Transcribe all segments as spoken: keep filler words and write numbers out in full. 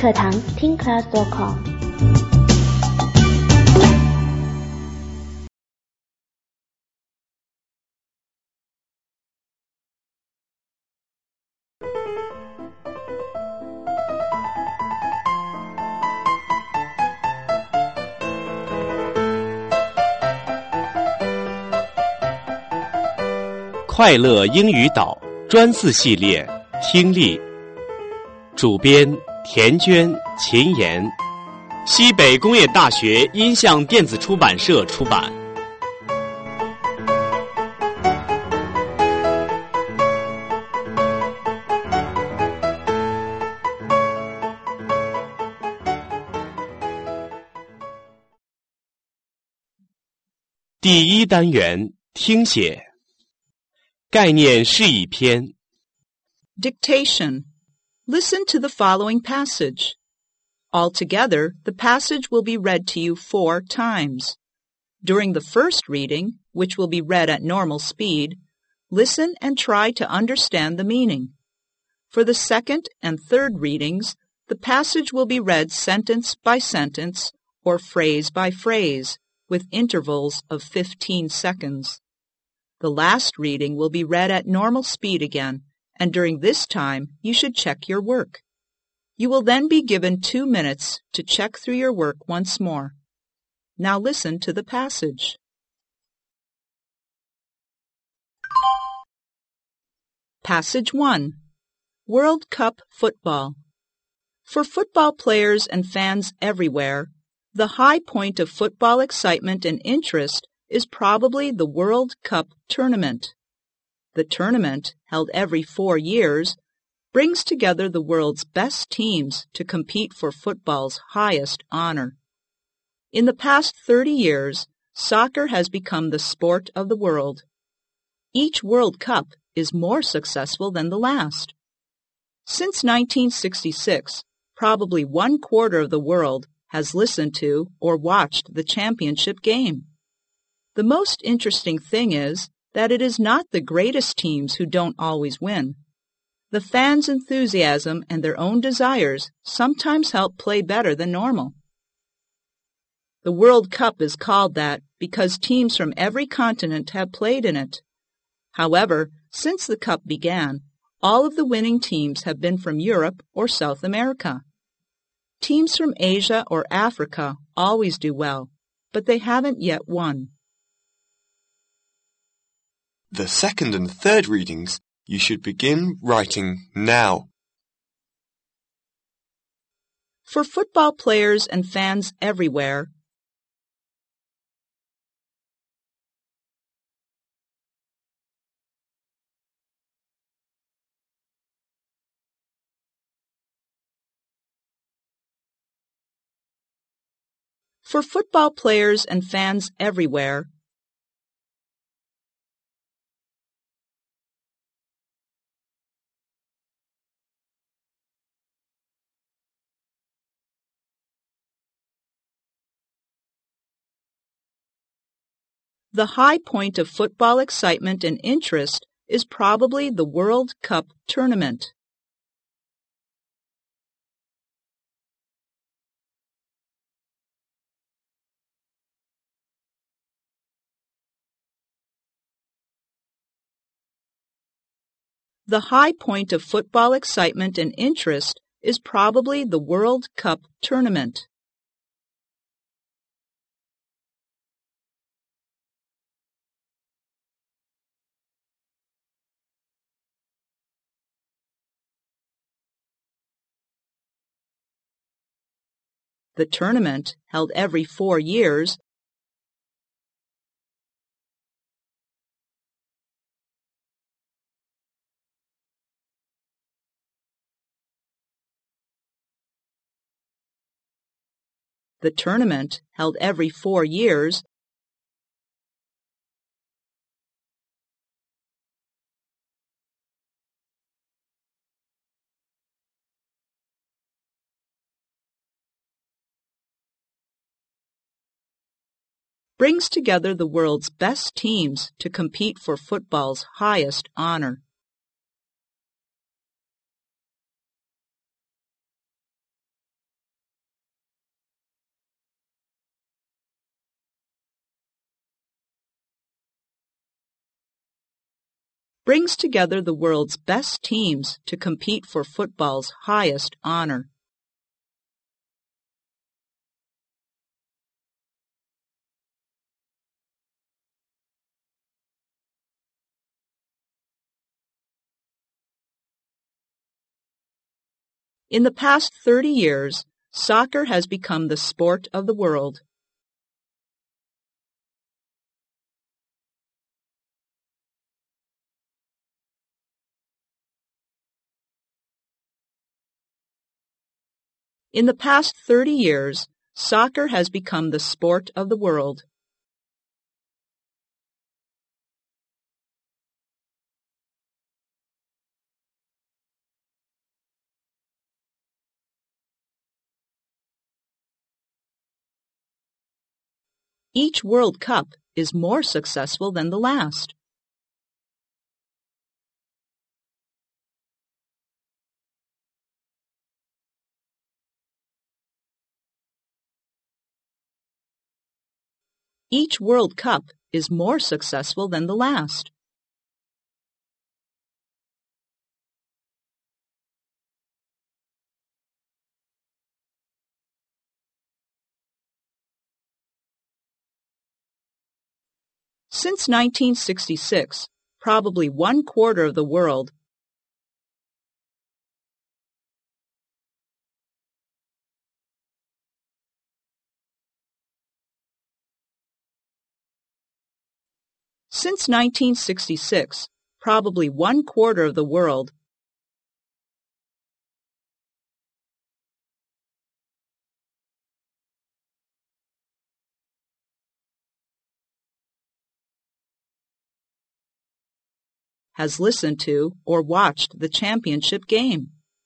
课堂 听 class 点 com。 快乐英语岛专四系列听力，主编田娟、秦岩，西北工业大学音像电子出版社出版。第一单元听写。概念释义篇。 Dictation. Listen to the following passage. Altogether, the passage will be read to you four times. During the first reading, which will be read at normal speed, listen and try to understand the meaning. For the second and third readings, the passage will be read sentence by sentence or phrase by phrase, with intervals of fifteen seconds. The last reading will be read at normal speed again, and during this time you should check your work. You will then be given two minutes to check through your work once more. Now listen to the passage. Passage one. World Cup Football. For football players and fans everywhere, the high point of football excitement and interest is probably the World Cup tournament. The tournament, held every four years, brings together the world's best teams to compete for football's highest honor. In the past thirty years, soccer has become the sport of the world. Each World Cup is more successful than the last. Since nineteen sixty-six, probably one quarter of the world has listened to or watched the championship game. The most interesting thing is that it is not the greatest teams who don't always win. The fans' enthusiasm and their own desires sometimes help play better than normal. The World Cup is called that because teams from every continent have played in it. However, since the Cup began, all of the winning teams have been from Europe or South America. Teams from Asia or Africa always do well, but they haven't yet won. The second and third readings you should begin writing now. For football players and fans everywhere, For football players and fans everywhere, the high point of football excitement and interest is probably the World Cup tournament. The high point of football excitement and interest is probably the World Cup tournament. The tournament, held every four years, The tournament, held every four years, brings together the world's best teams to compete for football's highest honor. brings together the world's best teams to compete for football's highest honor. In the past thirty years, soccer has become the sport of the world. In the past thirty years, soccer has become the sport of the world. Each World Cup is more successful than the last. Each World Cup is more successful than the last. Since nineteen sixty-six, probably one quarter of the world Since nineteen sixty-six, probably one quarter of the world has listened to or watched the championship game.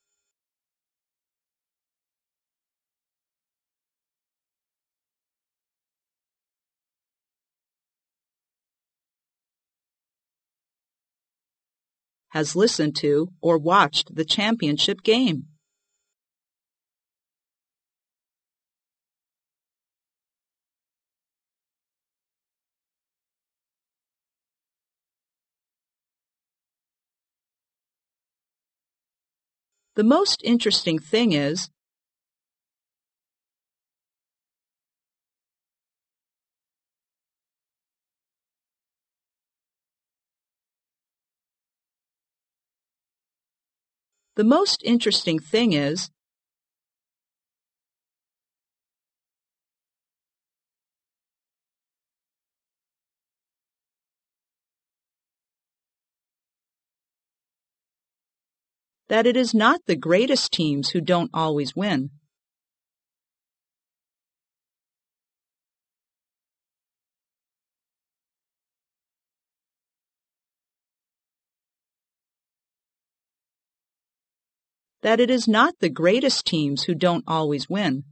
Has listened to or watched the championship game. The most interesting thing is The most interesting thing is that it is not the greatest teams who don't always win. That it is not the greatest teams who don't always win.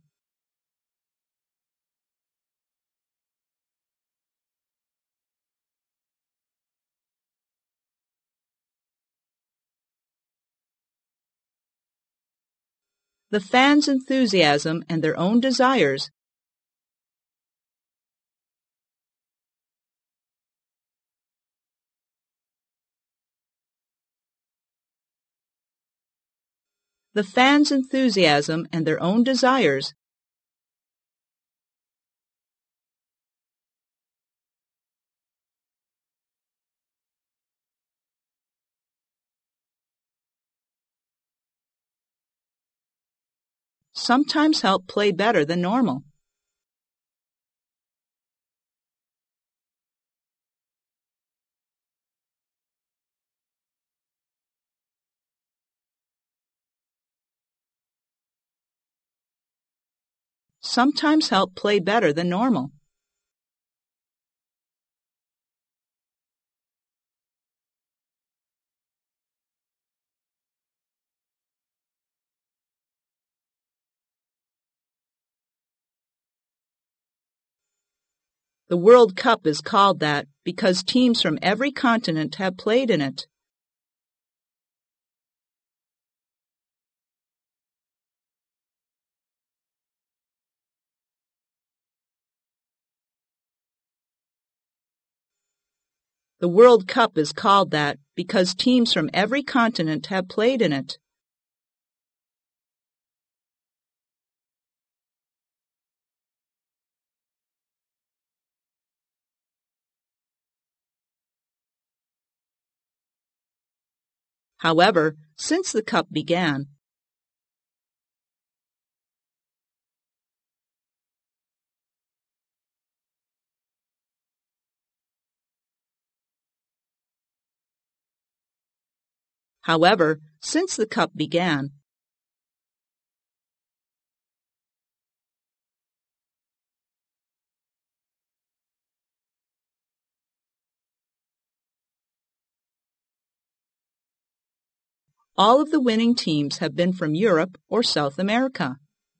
The fans' enthusiasm and their own desires The fans' enthusiasm and their own desires sometimes help play better than normal. Sometimes help play better than normal. The World Cup is called that because teams from every continent have played in it. The World Cup is called that because teams from every continent have played in it. However, since the Cup began, However, since the Cup began, all of the winning teams have been from Europe or South America.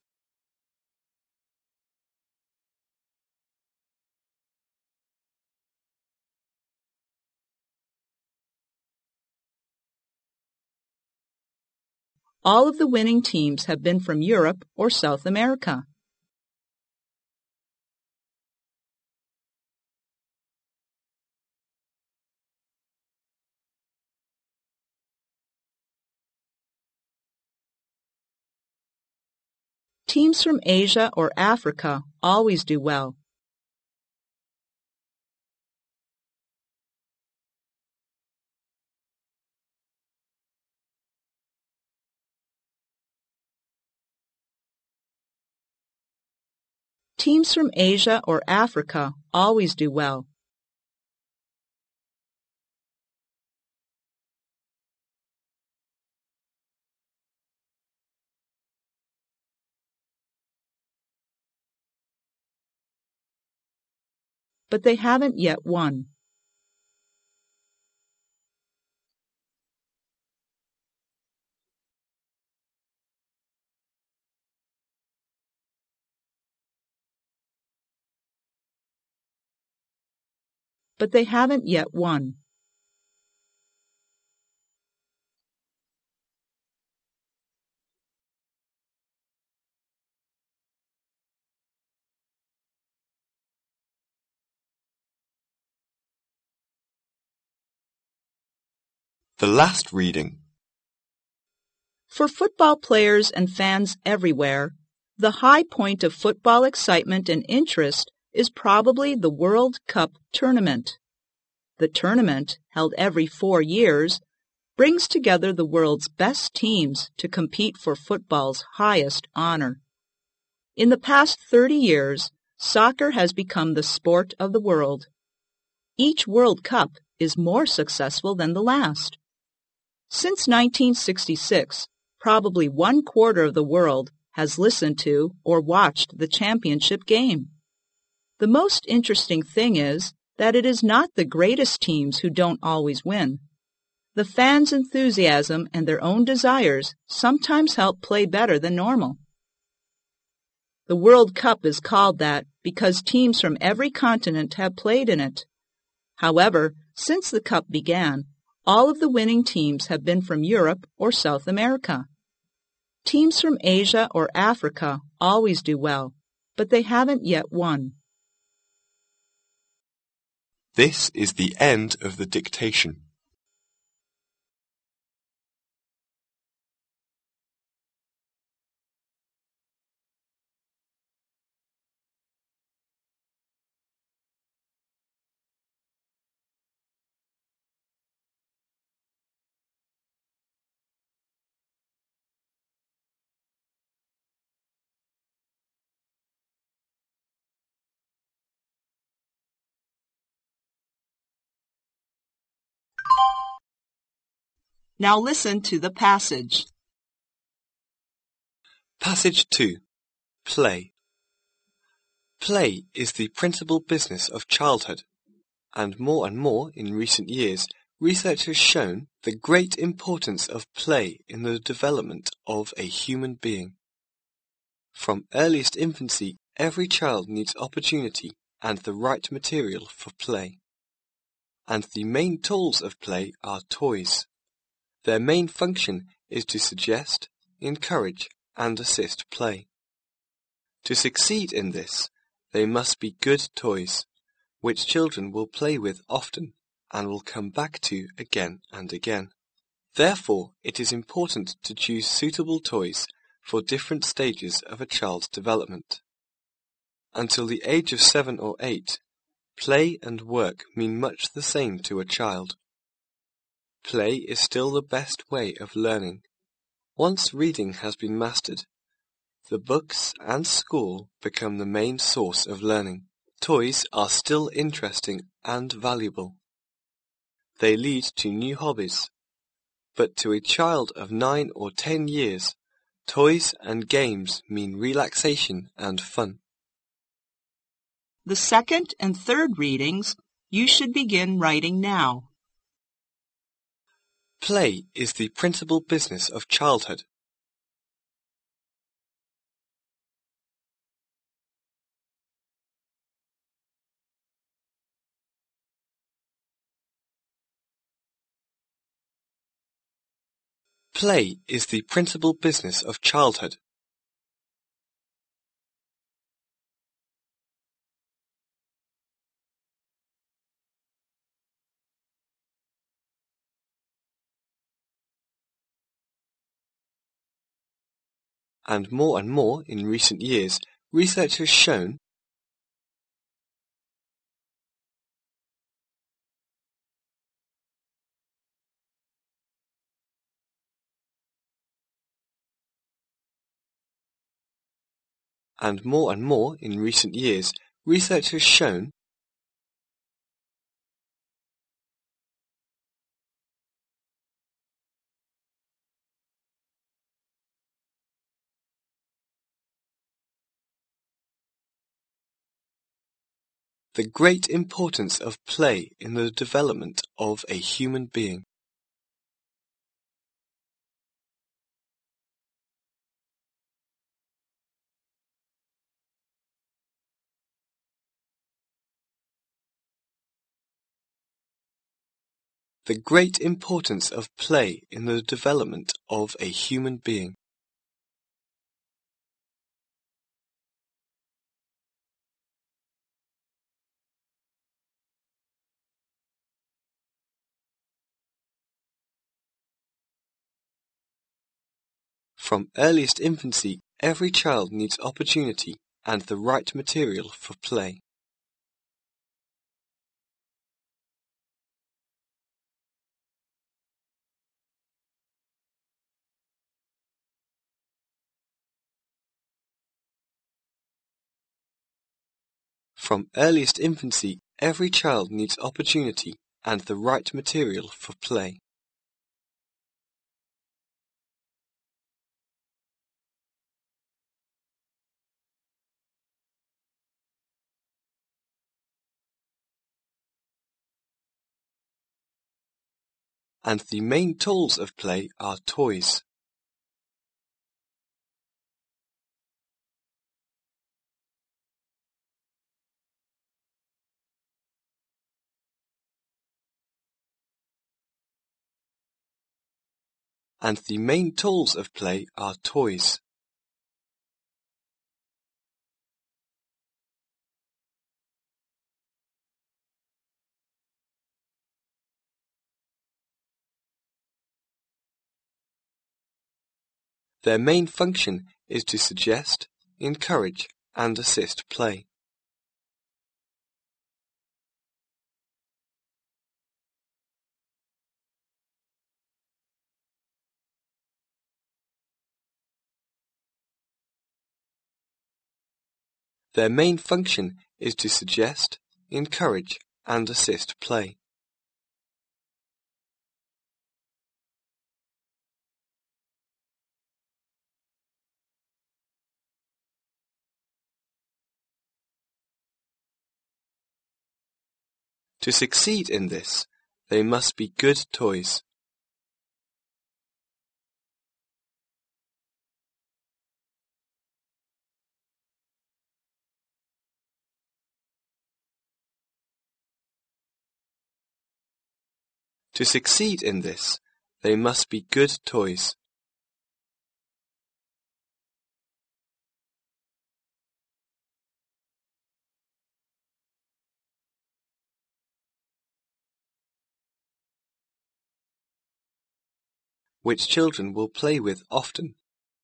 All of the winning teams have been from Europe or South America. Teams from Asia or Africa always do well. Teams from Asia or Africa always do well. But they haven't yet won. But they haven't yet won. The last reading. For football players and fans everywhere, the high point of football excitement and interest is probably the World Cup tournament. The tournament, held every four years, brings together the world's best teams to compete for football's highest honor. In the past thirty years, soccer has become the sport of the world. Each World Cup is more successful than the last. Since nineteen sixty-six, probably one quarter of the world has listened to or watched the championship game. The most interesting thing is that it is not the greatest teams who don't always win. The fans' enthusiasm and their own desires sometimes help play better than normal. The World Cup is called that because teams from every continent have played in it. However, since the Cup began, all of the winning teams have been from Europe or South America. Teams from Asia or Africa always do well, but they haven't yet won. This is the end of the dictation. Now listen to the passage. Passage two. Play. Play is the principal business of childhood, and more and more in recent years, research has shown the great importance of play in the development of a human being. From earliest infancy, every child needs opportunity and the right material for play. And the main tools of play are toys. Their main function is to suggest, encourage, and assist play. To succeed in this, they must be good toys, which children will play with often and will come back to again and again. Therefore, it is important to choose suitable toys for different stages of a child's development. Until the age of seven or eight, play and work mean much the same to a child. Play is still the best way of learning. Once reading has been mastered, the books and school become the main source of learning. Toys are still interesting and valuable. They lead to new hobbies. But to a child of nine or ten years, toys and games mean relaxation and fun. The second and third readings you should begin writing now. Play is the principal business of childhood. Play is the principal business of childhood. And more and more in recent years, research has shown and more and more in recent years, research has shown the great importance of play in the development of a human being. The great importance of play in the development of a human being. From earliest infancy, every child needs opportunity and the right material for play. From earliest infancy, every child needs opportunity and the right material for play. And the main tools of play are toys. And the main tools of play are toys. Their main function is to suggest, encourage, and assist play. Their main function is to suggest, encourage, and assist play. To succeed in this, they must be good toys. To succeed in this, they must be good toys. which children will play with often.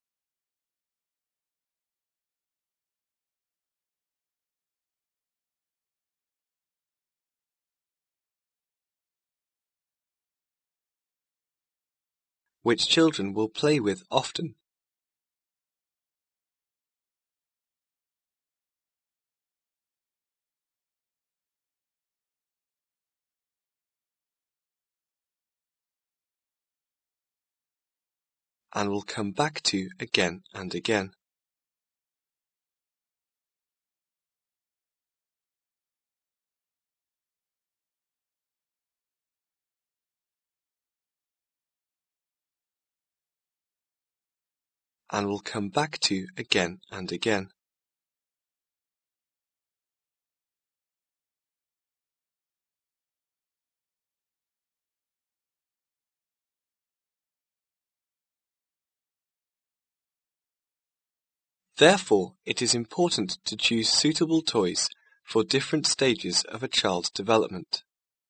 Which children will play with often. And will come back to again and again. And will come back to again and again. Therefore, it is important to choose suitable toys for different stages of a child's development.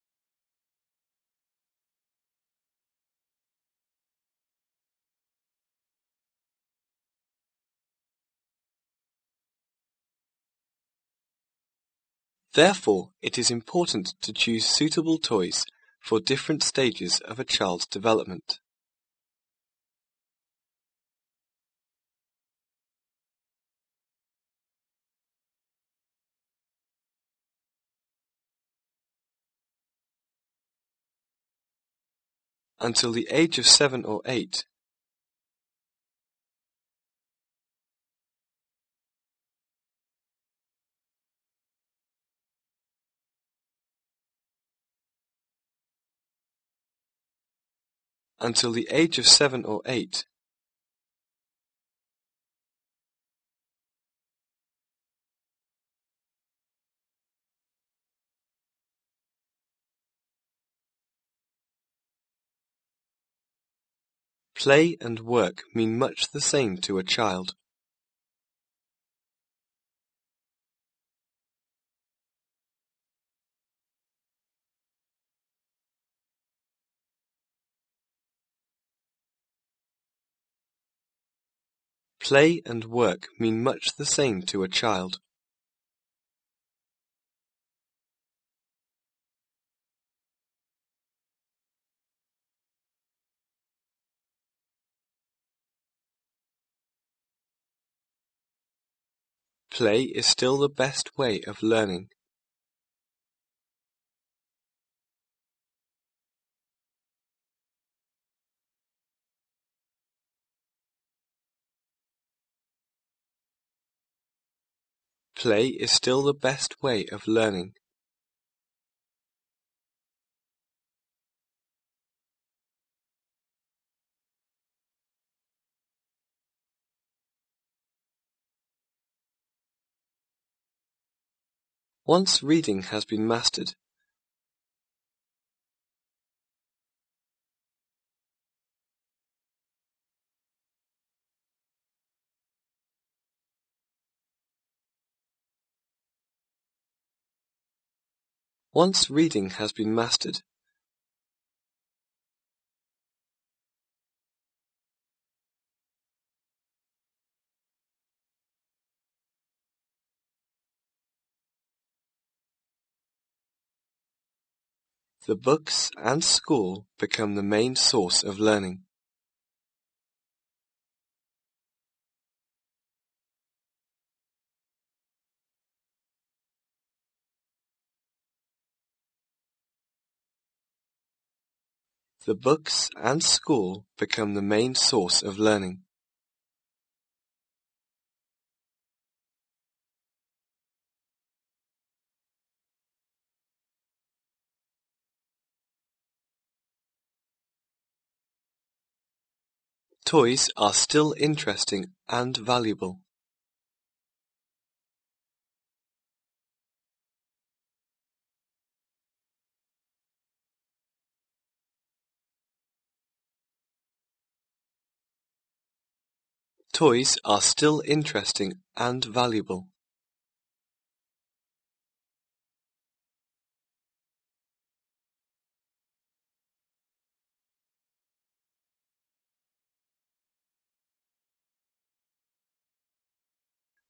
Therefore, it is important to choose suitable toys for different stages of a child's development. Until the age of seven or eight, until the age of seven or eight, play and work mean much the same to a child. Play and work mean much the same to a child. Play is still the best way of learning. Play is still the best way of learning. Once reading has been mastered, once reading has been mastered, the books and school become the main source of learning. The books and school become the main source of learning. Toys are still interesting and valuable. Toys are still interesting and valuable.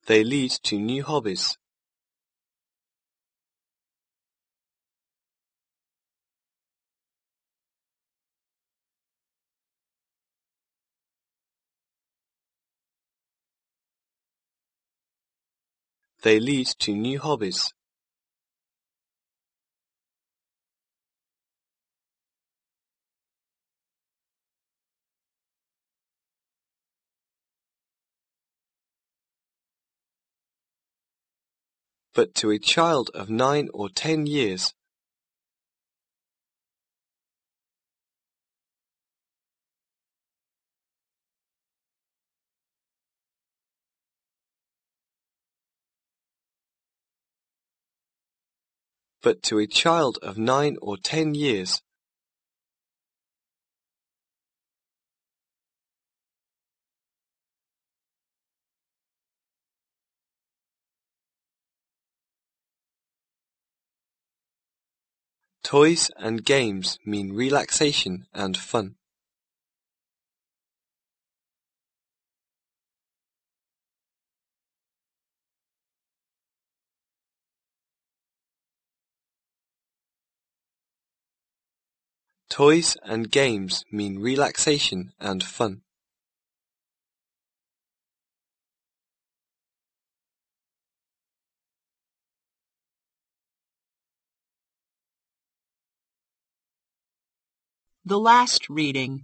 They lead to new hobbies. They lead to new hobbies. But to a child of nine or ten years, but to a child of nine or ten years, toys and games mean relaxation and fun. Toys and games mean relaxation and fun. The last reading.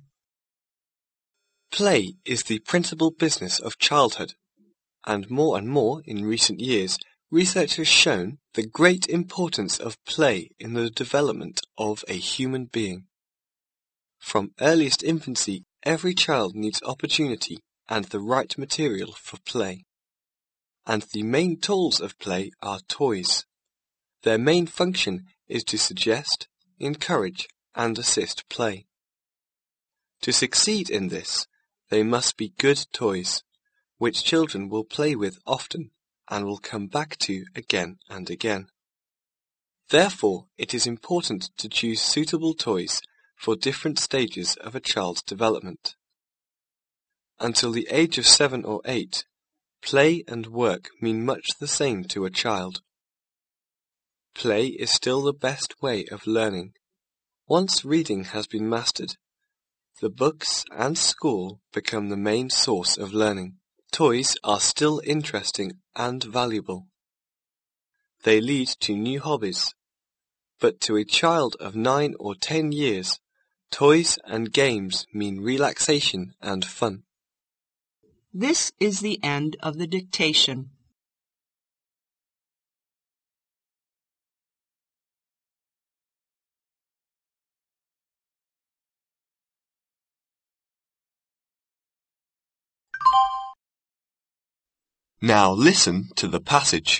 Play is the principal business of childhood, and more and more in recent years, research has shown the great importance of play in the development of a human being. From earliest infancy, every child needs opportunity and the right material for play. And the main tools of play are toys. Their main function is to suggest, encourage, and assist play. To succeed in this, they must be good toys, which children will play with often and will come back to again and again. Therefore, it is important to choose suitable toys for different stages of a child's development. Until the age of seven or eight, play and work mean much the same to a child. Play is still the best way of learning. Once reading has been mastered, the books and school become the main source of learning. Toys are still interesting and valuable. They lead to new hobbies. But to a child of nine or ten years, toys and games mean relaxation and fun. This is the end of the dictation. Now listen to the passage.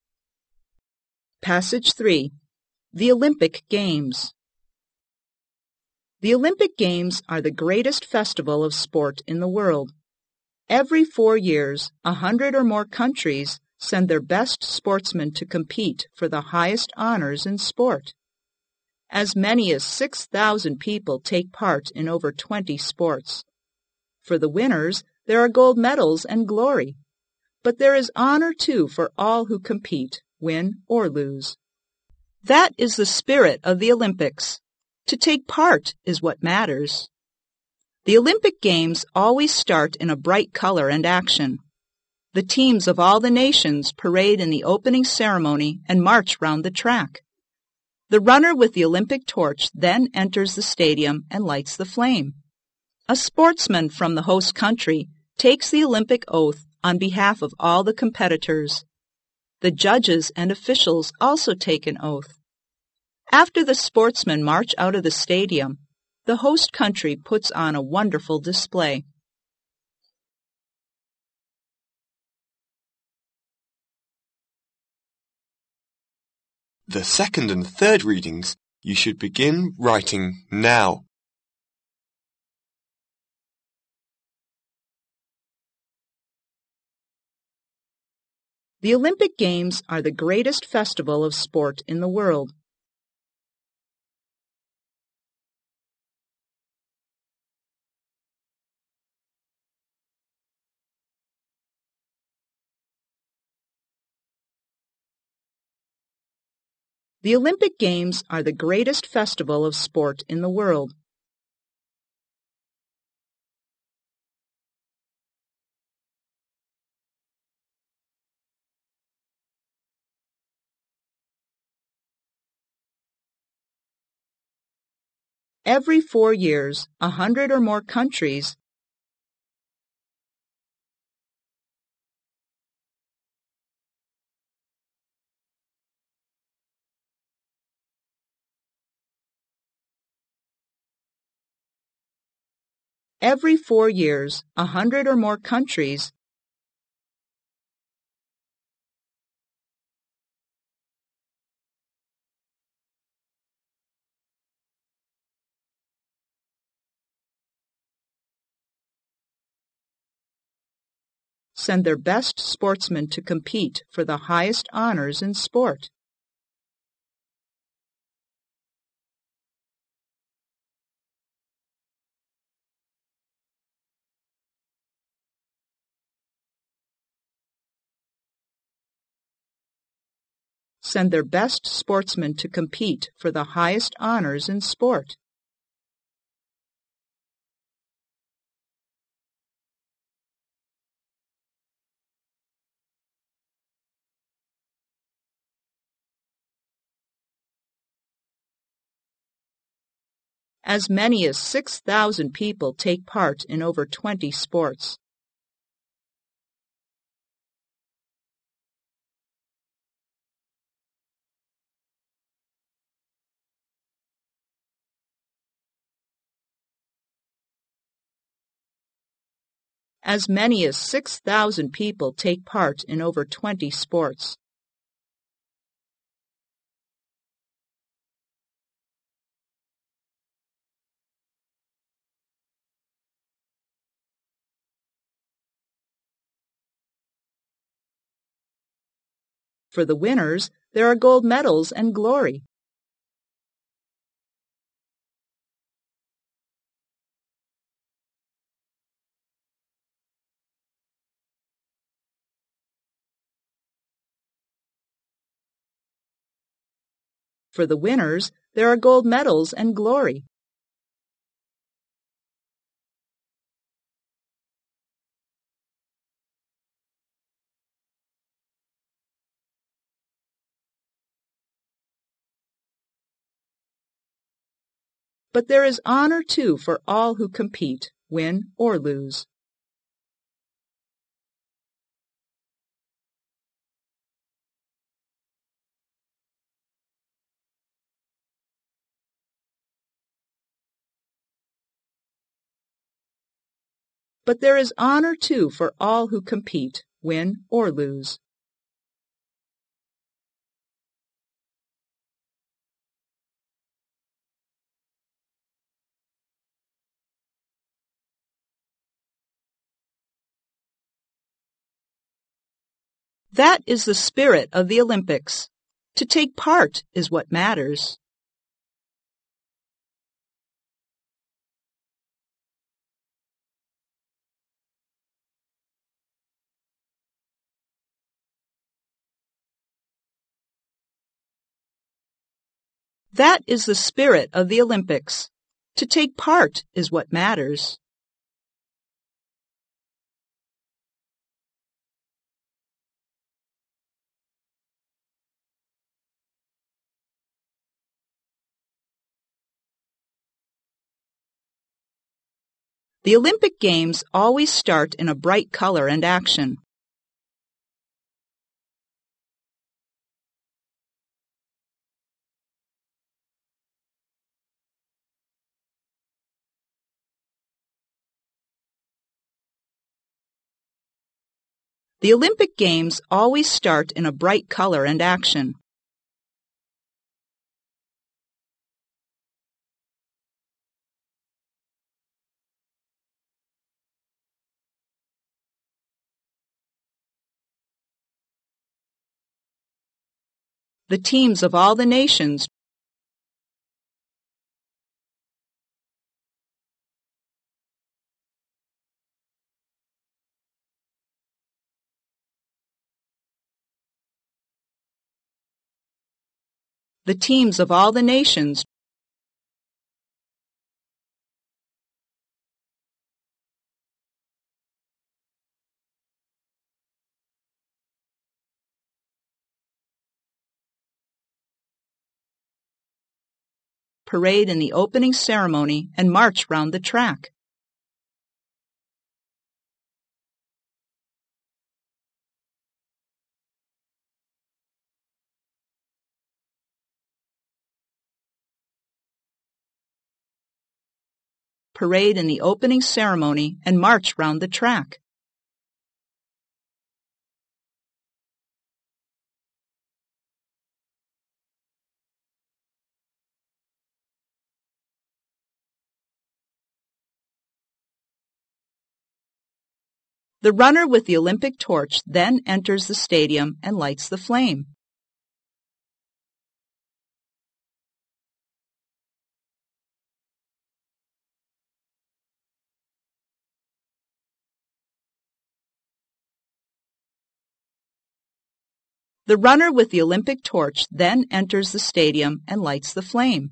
Passage three. The Olympic Games. The Olympic Games are the greatest festival of sport in the world. Every four years, a hundred or more countries send their best sportsmen to compete for the highest honors in sport. As many as six thousand people take part in over twenty sports. For the winners, there are gold medals and glory. But there is honor, too, for all who compete, win or lose. That is the spirit of the Olympics. To take part is what matters. The Olympic Games always start in a bright color and action. The teams of all the nations parade in the opening ceremony and march round the track. The runner with the Olympic torch then enters the stadium and lights the flame. A sportsman from the host country takes the Olympic oath on behalf of all the competitors. The judges and officials also take an oath. After the sportsmen march out of the stadium, the host country puts on a wonderful display. The second and third readings you should begin writing now. The Olympic Games are the greatest festival of sport in the world. The Olympic Games are the greatest festival of sport in the world. Every four years, a hundred or more countries Every four years, a hundred or more countries send their best sportsmen to compete for the highest honors in sport. Send their best sportsmen to compete for the highest honors in sport. As many as six thousand people take part in over twenty sports. As many as six thousand people take part in over twenty sports. For the winners, there are gold medals and glory. For the winners, there are gold medals and glory. But there is honor, too, for all who compete, win or lose. But there is honor, too, for all who compete, win or lose. That is the spirit of the Olympics. To take part is what matters. That is the spirit of the Olympics. To take part is what matters. The Olympic Games always start in a bright color and action. The Olympic Games always start in a bright color and action. The teams of all the nations The teams of all the nations parade in the opening ceremony and march round the track. Parade in the opening ceremony and march round the track. The runner with the Olympic torch then enters the stadium and lights the flame. The runner with the Olympic torch then enters the stadium and lights the flame.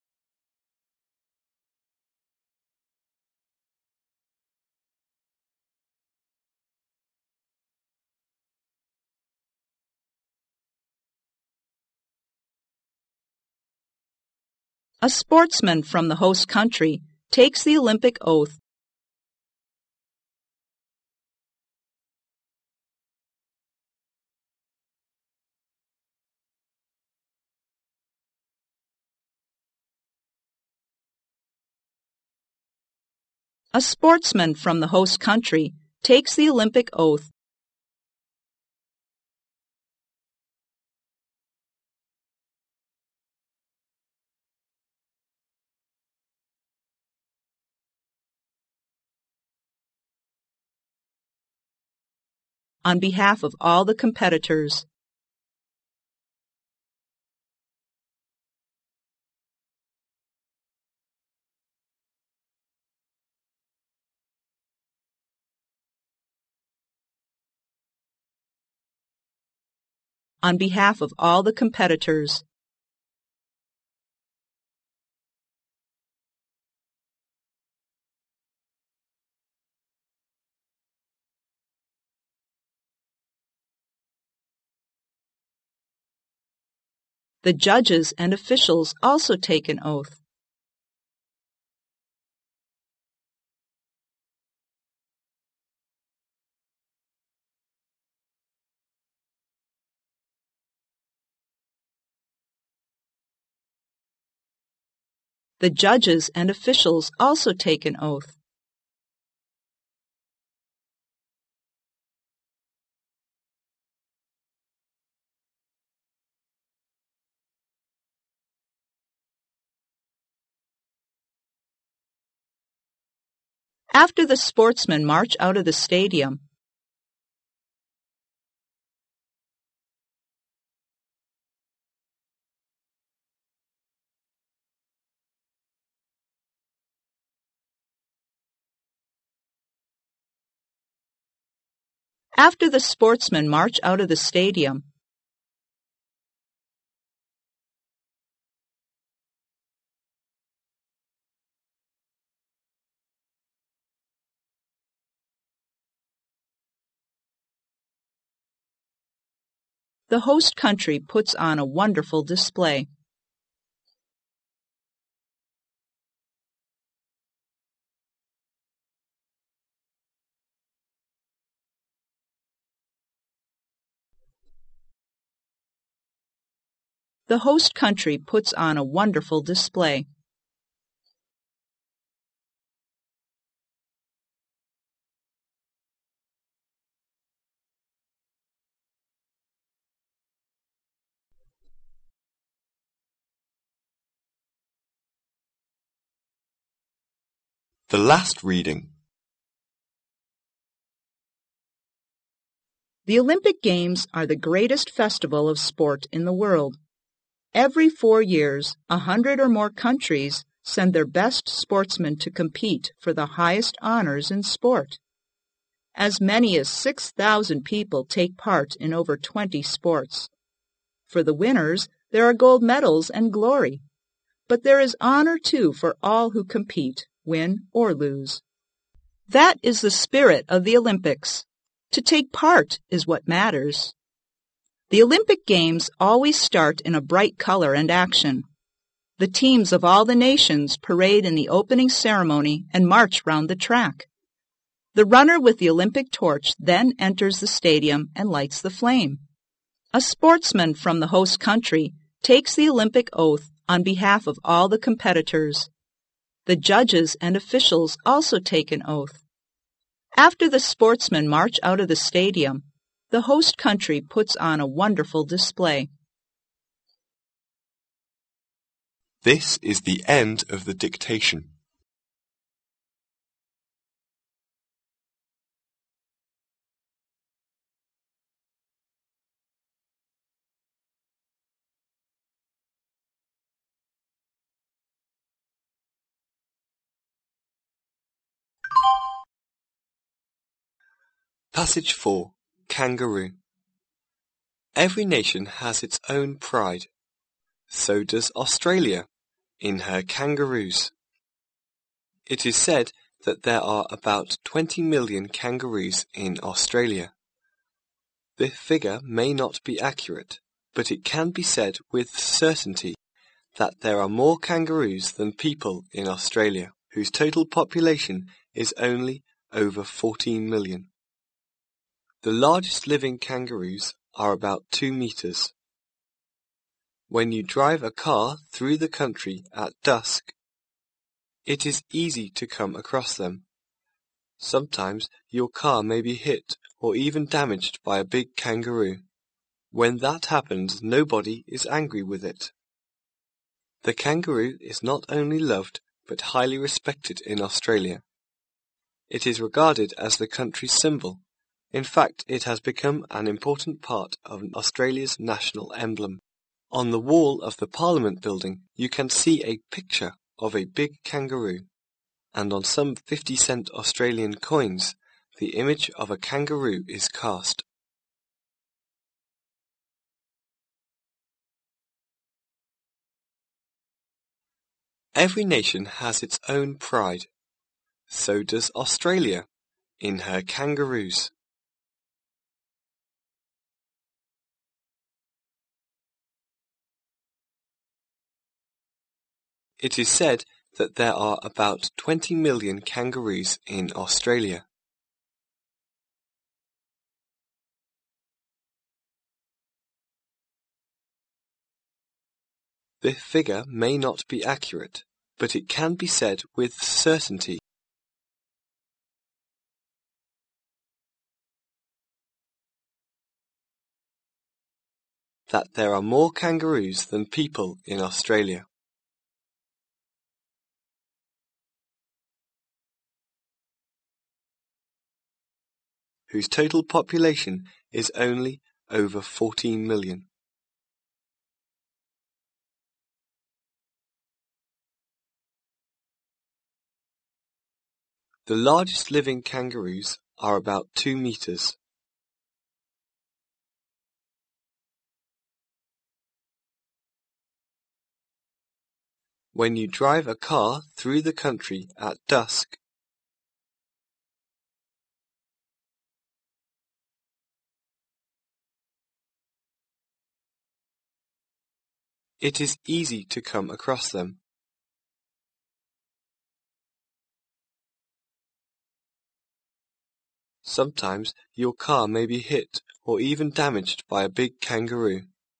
A sportsman from the host country takes the Olympic oath A sportsman from the host country takes the Olympic oath on behalf of all the competitors. On behalf of all the competitors. The judges and officials also take an oath. The judges and officials also take an oath. After the sportsmen march out of the stadium, After the sportsmen march out of the stadium, the host country puts on a wonderful display. The host country puts on a wonderful display. The last reading. The Olympic Games are the greatest festival of sport in the world. Every four years, a hundred or more countries send their best sportsmen to compete for the highest honors in sport. As many as six thousand people take part in over twenty sports. For the winners, there are gold medals and glory. But there is honor, too, for all who compete, win or lose. That is the spirit of the Olympics. To take part is what matters. The Olympic Games always start in a bright color and action. The teams of all the nations parade in the opening ceremony and march round the track. The runner with the Olympic torch then enters the stadium and lights the flame. A sportsman from the host country takes the Olympic oath on behalf of all the competitors. The judges and officials also take an oath. After the sportsmen march out of the stadium, the host country puts on a wonderful display. This is the end of the dictation. Passage four. Kangaroo. Every nation has its own pride. So does Australia, in her kangaroos. It is said that there are about twenty million kangaroos in Australia. This figure may not be accurate, but it can be said with certainty that there are more kangaroos than people in Australia, whose total population is only over fourteen million. The largest living kangaroos are about two meters. When you drive a car through the country at dusk, it is easy to come across them. Sometimes your car may be hit or even damaged by a big kangaroo. When that happens, nobody is angry with it. The kangaroo is not only loved but highly respected in Australia. It is regarded as the country's symbol. In fact, it has become an important part of Australia's national emblem. On the wall of the Parliament building, you can see a picture of a big kangaroo, and on some fifty cent Australian coins, the image of a kangaroo is cast. Every nation has its own pride. So does Australia, in her kangaroos. It is said that there are about twenty million kangaroos in Australia. This figure may not be accurate, but it can be said with certainty that there are more kangaroos than people in Australia. Whose total population is only over fourteen million. The largest living kangaroos are about two meters. When you drive a car through the country at dusk, it is easy to come across them. Sometimes your car may be hit or even damaged by a big kangaroo.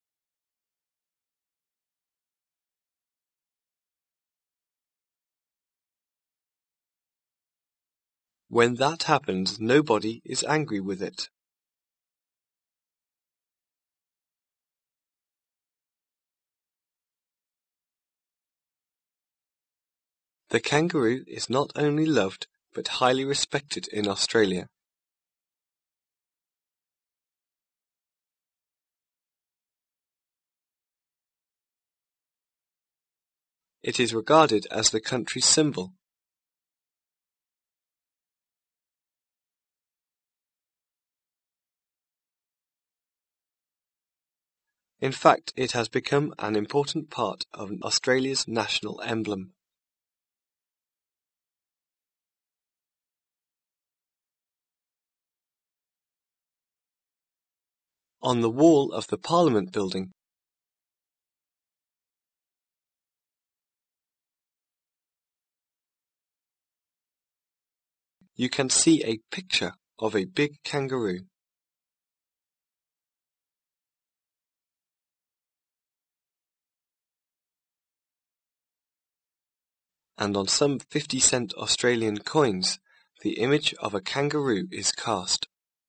When that happens, nobody is angry with it. The kangaroo is not only loved but highly respected in Australia. It is regarded as the country's symbol. In fact, it has become an important part of Australia's national emblem. On the wall of the Parliament building, you can see a picture of a big kangaroo. And on some fifty cent Australian coins, the image of a kangaroo is cast.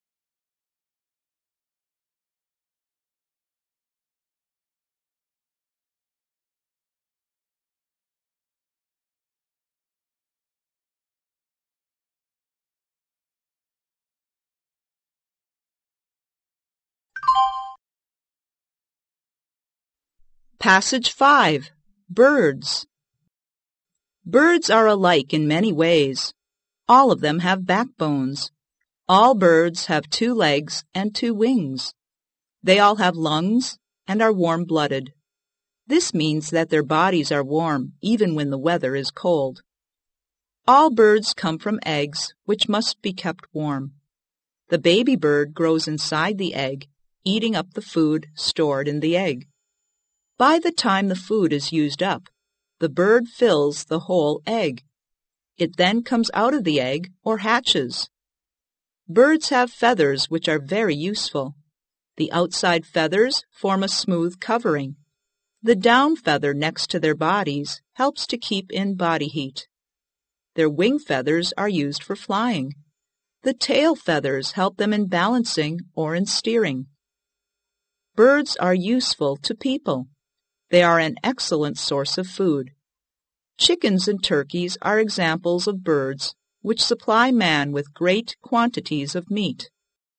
Passage five. Birds. Birds are alike in many ways. All of them have backbones. All birds have two legs and two wings. They all have lungs and are warm-blooded. This means that their bodies are warm even when the weather is cold. All birds come from eggs, which must be kept warm. The baby bird grows inside the egg, eating up the food stored in the egg. By the time the food is used up, the bird fills the whole egg. It then comes out of the egg or hatches. Birds have feathers which are very useful. The outside feathers form a smooth covering. The down feather next to their bodies helps to keep in body heat. Their wing feathers are used for flying. The tail feathers help them in balancing or in steering. Birds are useful to people. They are an excellent source of food. Chickens and turkeys are examples of birds which supply man with great quantities of meat.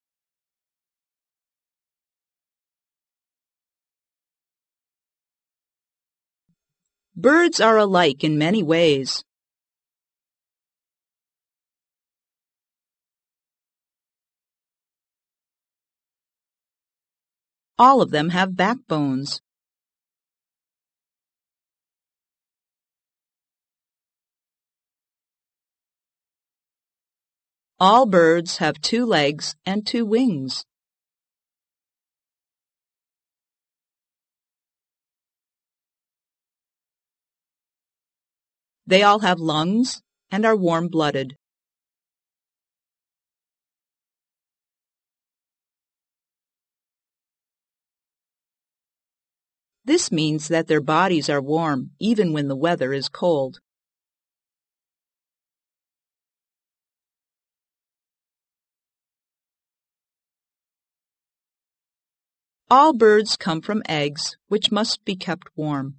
Birds are alike in many ways. All of them have backbones. All birds have two legs and two wings. They all have lungs and are warm-blooded. This means that their bodies are warm even when the weather is cold. All birds come from eggs, which must be kept warm.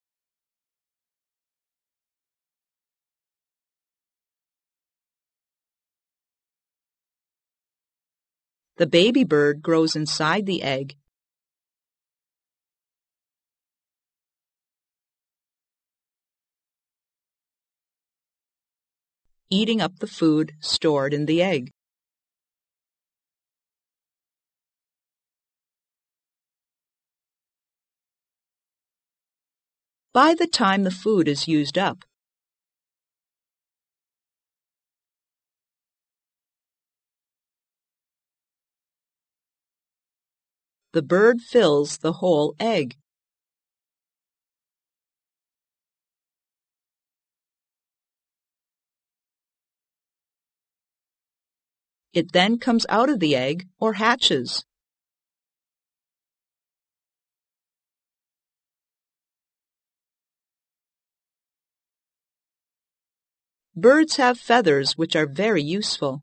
The baby bird grows inside the egg. Eating up the food stored in the egg. By the time the food is used up, the bird fills the whole egg. It then comes out of the egg or hatches. Birds have feathers which are very useful.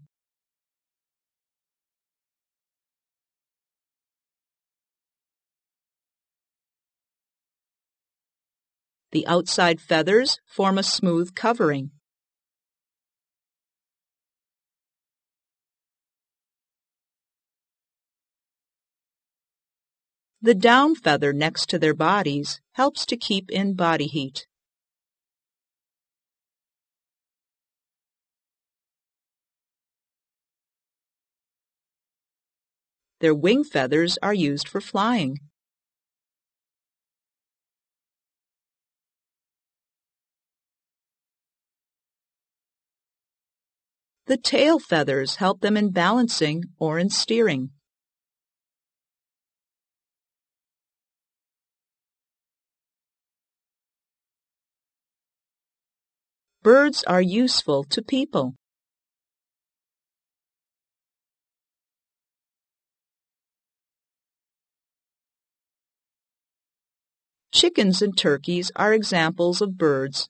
The outside feathers form a smooth covering. The down feather next to their bodies helps to keep in body heat. Their wing feathers are used for flying. The tail feathers help them in balancing or in steering. Birds are useful to people. Chickens and turkeys are examples of birds.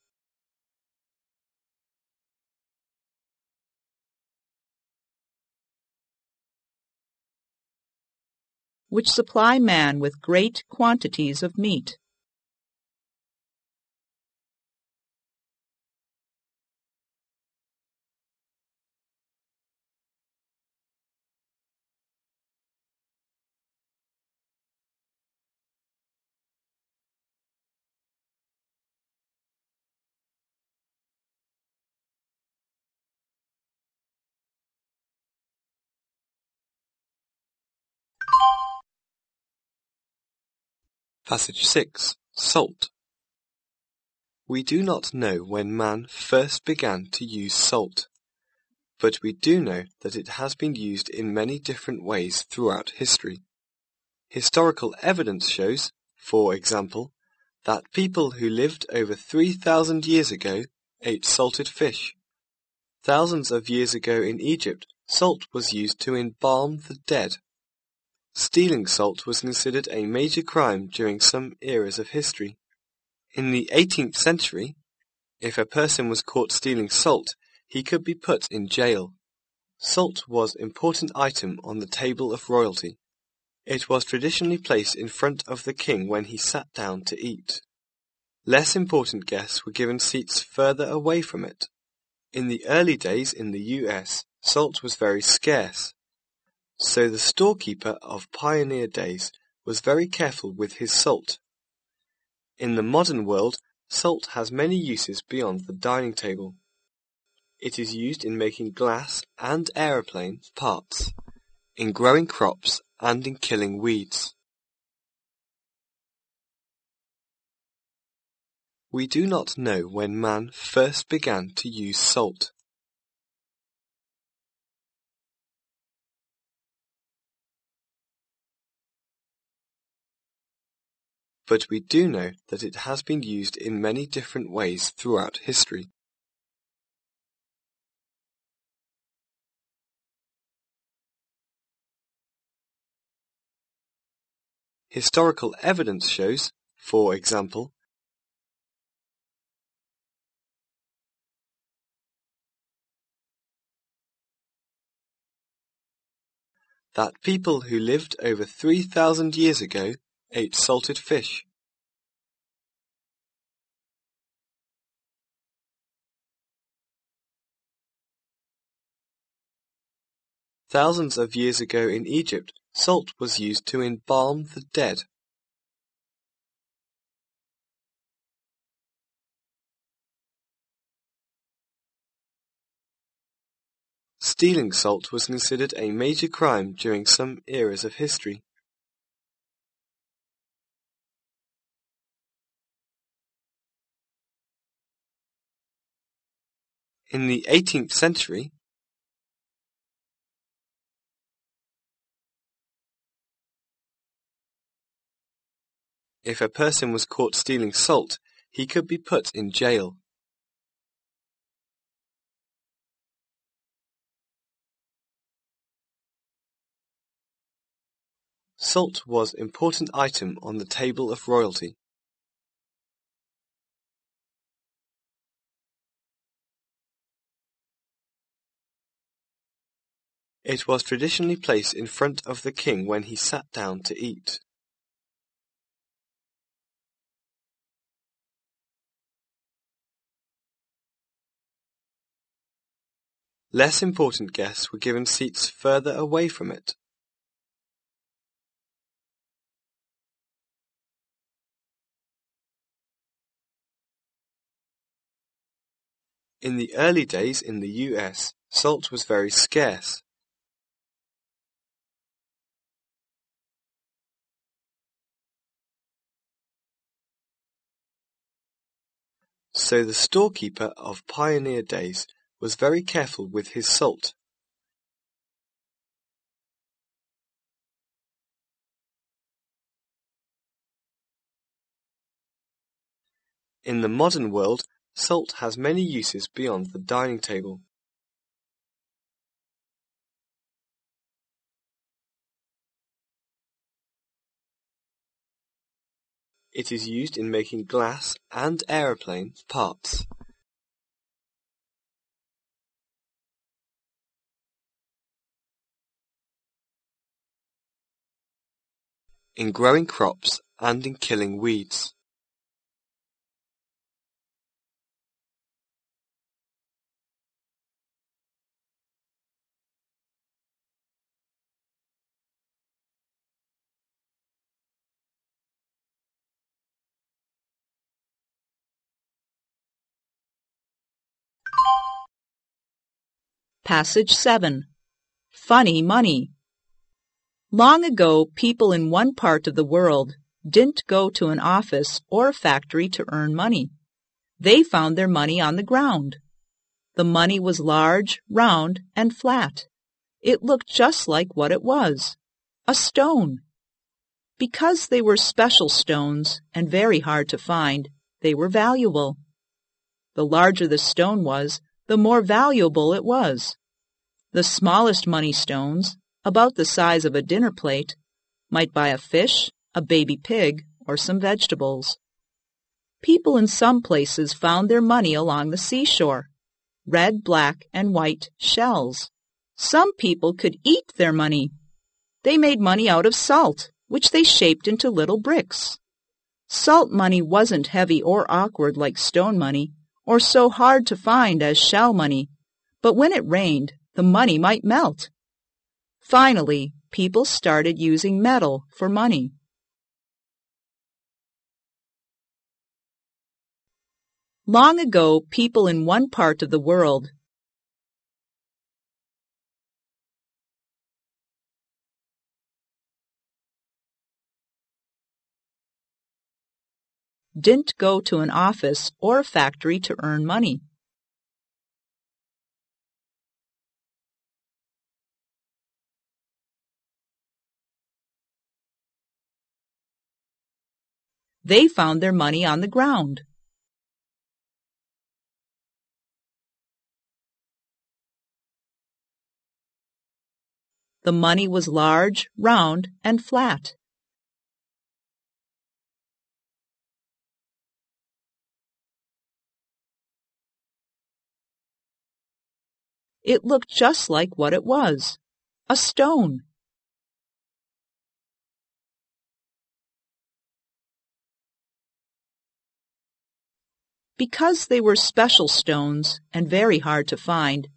Which supply man with great quantities of meat. Passage six. Salt. We do not know when man first began to use salt, but we do know that it has been used in many different ways throughout history. Historical evidence shows, for example, that people who lived over three thousand years ago ate salted fish. Thousands of years ago in Egypt, salt was used to embalm the dead. Stealing salt was considered a major crime during some eras of history. In the eighteenth century, if a person was caught stealing salt, he could be put in jail. Salt was an important item on the table of royalty. It was traditionally placed in front of the king when he sat down to eat. Less important guests were given seats further away from it. In the early days in the U S, salt was very scarce, so the storekeeper of pioneer days was very careful with his salt. In the modern world, salt has many uses beyond the dining table. It is used in making glass and aeroplane parts, in growing crops, and in killing weeds. We do not know when man first began to use salt. But we do know that it has been used in many different ways throughout history. Historical evidence shows, for example, that people who lived over three thousand years ago ate salted fish. Thousands of years ago in Egypt, salt was used to embalm the dead. Stealing salt was considered a major crime during some eras of history. In the eighteenth century, if a person was caught stealing salt, he could be put in jail. Salt was an important item on the table of royalty. It was traditionally placed in front of the king when he sat down to eat. Less important guests were given seats further away from it. In the early days in the U S, salt was very scarce. So the storekeeper of pioneer days was very careful with his salt. In the modern world, salt has many uses beyond the dining table. It is used in making glass and aeroplane parts. In growing crops and in killing weeds. Passage seven. Funny money. Long ago, people in one part of the world didn't go to an office or a factory to earn money. They found their money on the ground. The money was large, round, and flat. It looked just like what it was, a stone. Because they were special stones and very hard to find, they were valuable. The larger the stone was, the more valuable it was. The smallest money stones, about the size of a dinner plate, might buy a fish, a baby pig, or some vegetables. People in some places found their money along the seashore, red, black, and white shells. Some people could eat their money. They made money out of salt, which they shaped into little bricks. Salt money wasn't heavy or awkward like stone money, or so hard to find as shell money, but when it rained, the money might melt. Finally, people started using metal for money. Long ago, people in one part of the world didn't go to an office or a factory to earn money. They found their money on the ground. The money was large, round, and flat. It looked just like what it was, a stone. Because they were special stones and very hard to find,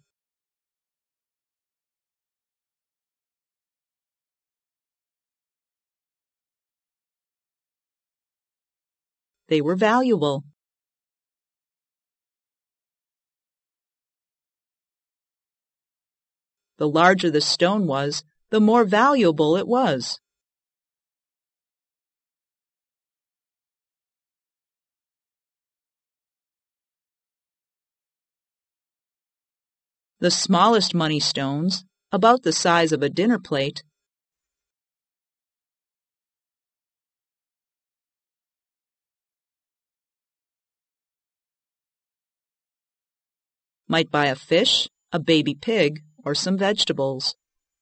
they were valuable. The larger the stone was, the more valuable it was. The smallest money stones, about the size of a dinner plate, might buy a fish, a baby pig, or some vegetables.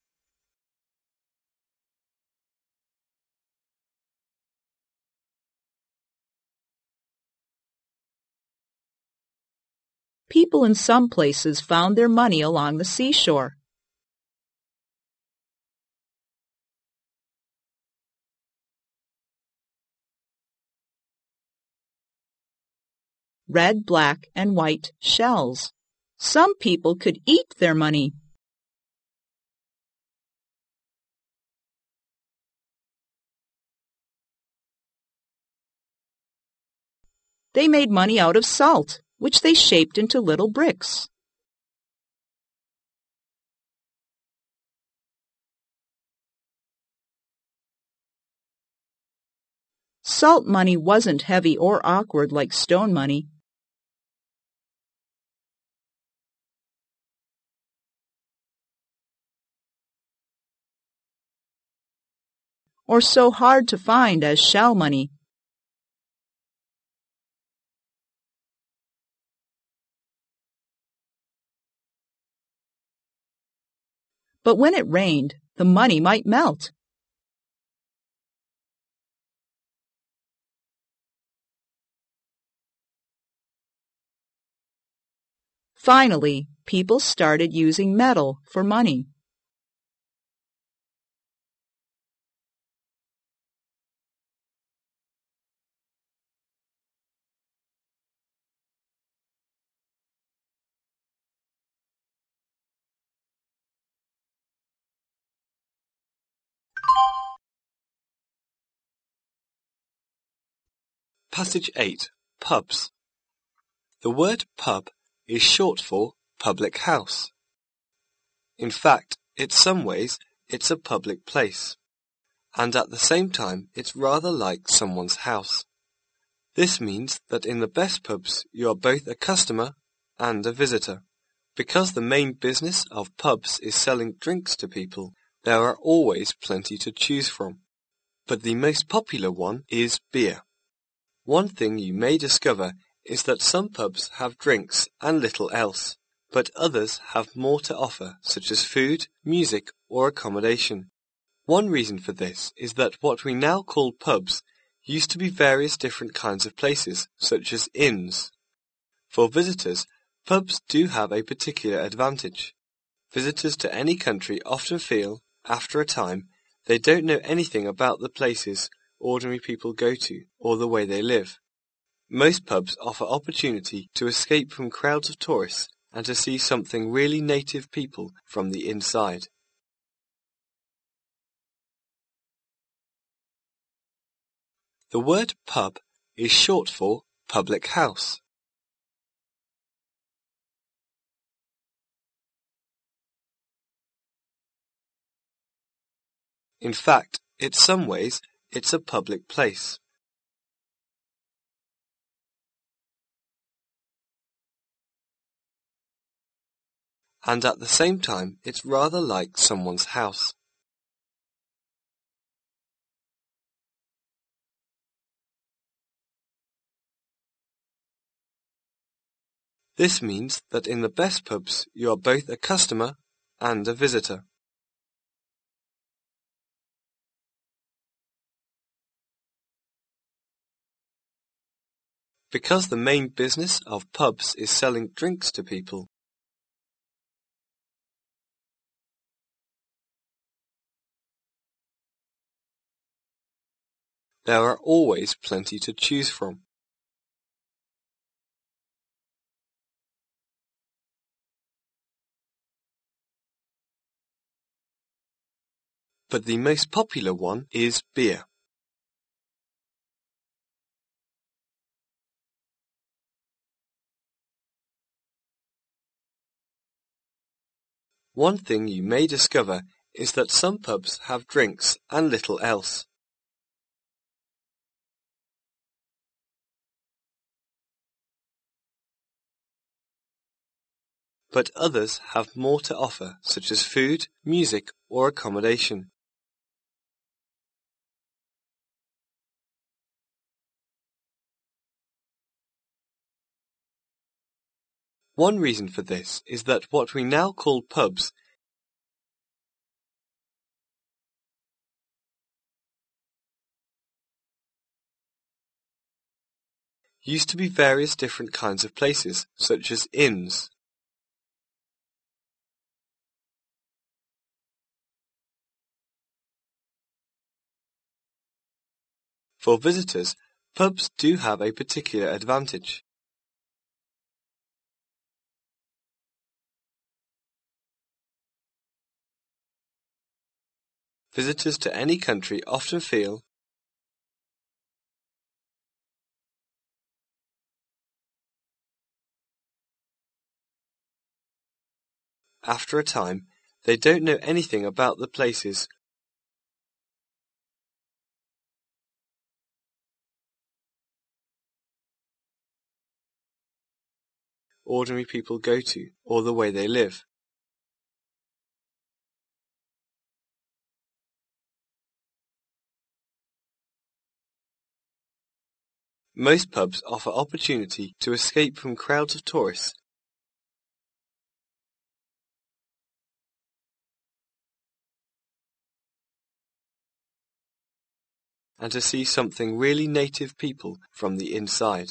People in some places found their money along the seashore. Red, black, and white shells. Some people could eat their money. They made money out of salt, which they shaped into little bricks. Salt money wasn't heavy or awkward like stone money, or so hard to find as shell money. But when it rained, the money might melt. Finally, people started using metal for money. Passage eight. Pubs. The word pub is short for public house. In fact, in some ways, it's a public place, and at the same time, it's rather like someone's house. This means that in the best pubs, you are both a customer and a visitor. Because the main business of pubs is selling drinks to people, there are always plenty to choose from. But the most popular one is beer. One thing you may discover is that some pubs have drinks and little else, but others have more to offer, such as food, music, or accommodation. One reason for this is that what we now call pubs used to be various different kinds of places, such as inns. For visitors, pubs do have a particular advantage. Visitors to any country often feel, after a time, they don't know anything about the places ordinary people go to or the way they live. Most pubs offer opportunity to escape from crowds of tourists and to see something really native people from the inside. The word pub is short for public house. In fact, in some ways, it's a public place. And at the same time, it's rather like someone's house. This means that in the best pubs, you are both a customer and a visitor. Because the main business of pubs is selling drinks to people, there are always plenty to choose from. But the most popular one is beer. One thing you may discover is that some pubs have drinks and little else. But others have more to offer, such as food, music, or accommodation. One reason for this is that what we now call pubs used to be various different kinds of places, such as inns. For visitors, pubs do have a particular advantage. Visitors to any country often feel after a time, they don't know anything about the places ordinary people go to or the way they live. Most pubs offer opportunity to escape from crowds of tourists and to see something really native people from the inside.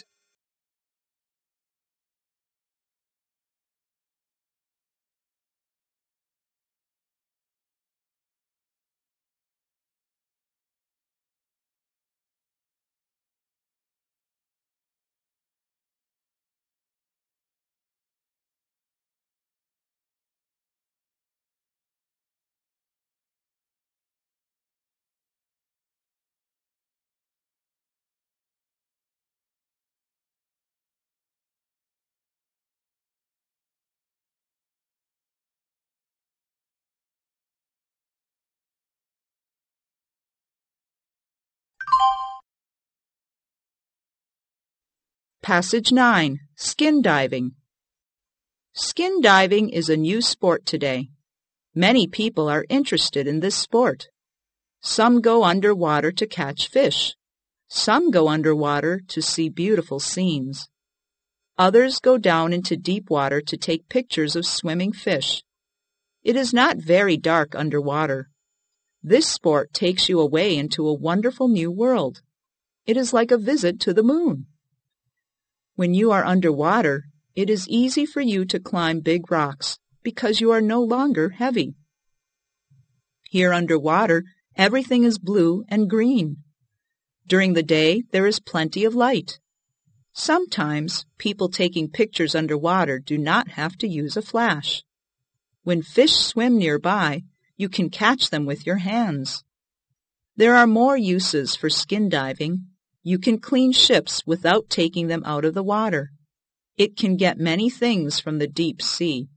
Passage nine. Skin diving. Skin diving is a new sport today. Many people are interested in this sport. Some go underwater to catch fish. Some go underwater to see beautiful scenes. Others go down into deep water to take pictures of swimming fish. It is not very dark underwater. This sport takes you away into a wonderful new world. It is like a visit to the moon. When you are underwater, it is easy for you to climb big rocks because you are no longer heavy. Here underwater, everything is blue and green. During the day, there is plenty of light. Sometimes, people taking pictures underwater do not have to use a flash. When fish swim nearby, you can catch them with your hands. There are more uses for skin diving. You can clean ships without taking them out of the water. It can get many things from the deep sea.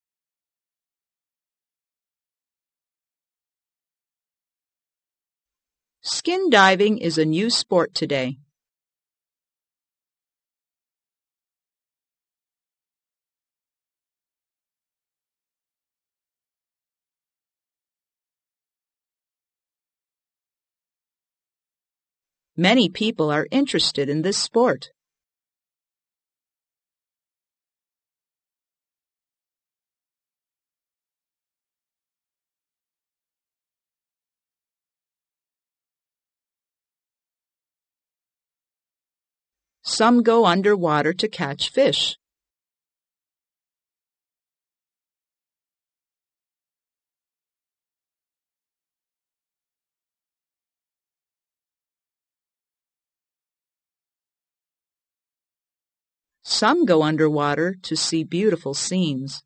Skin diving is a new sport today. Many people are interested in this sport. Some go underwater to catch fish. Some go underwater to see beautiful scenes.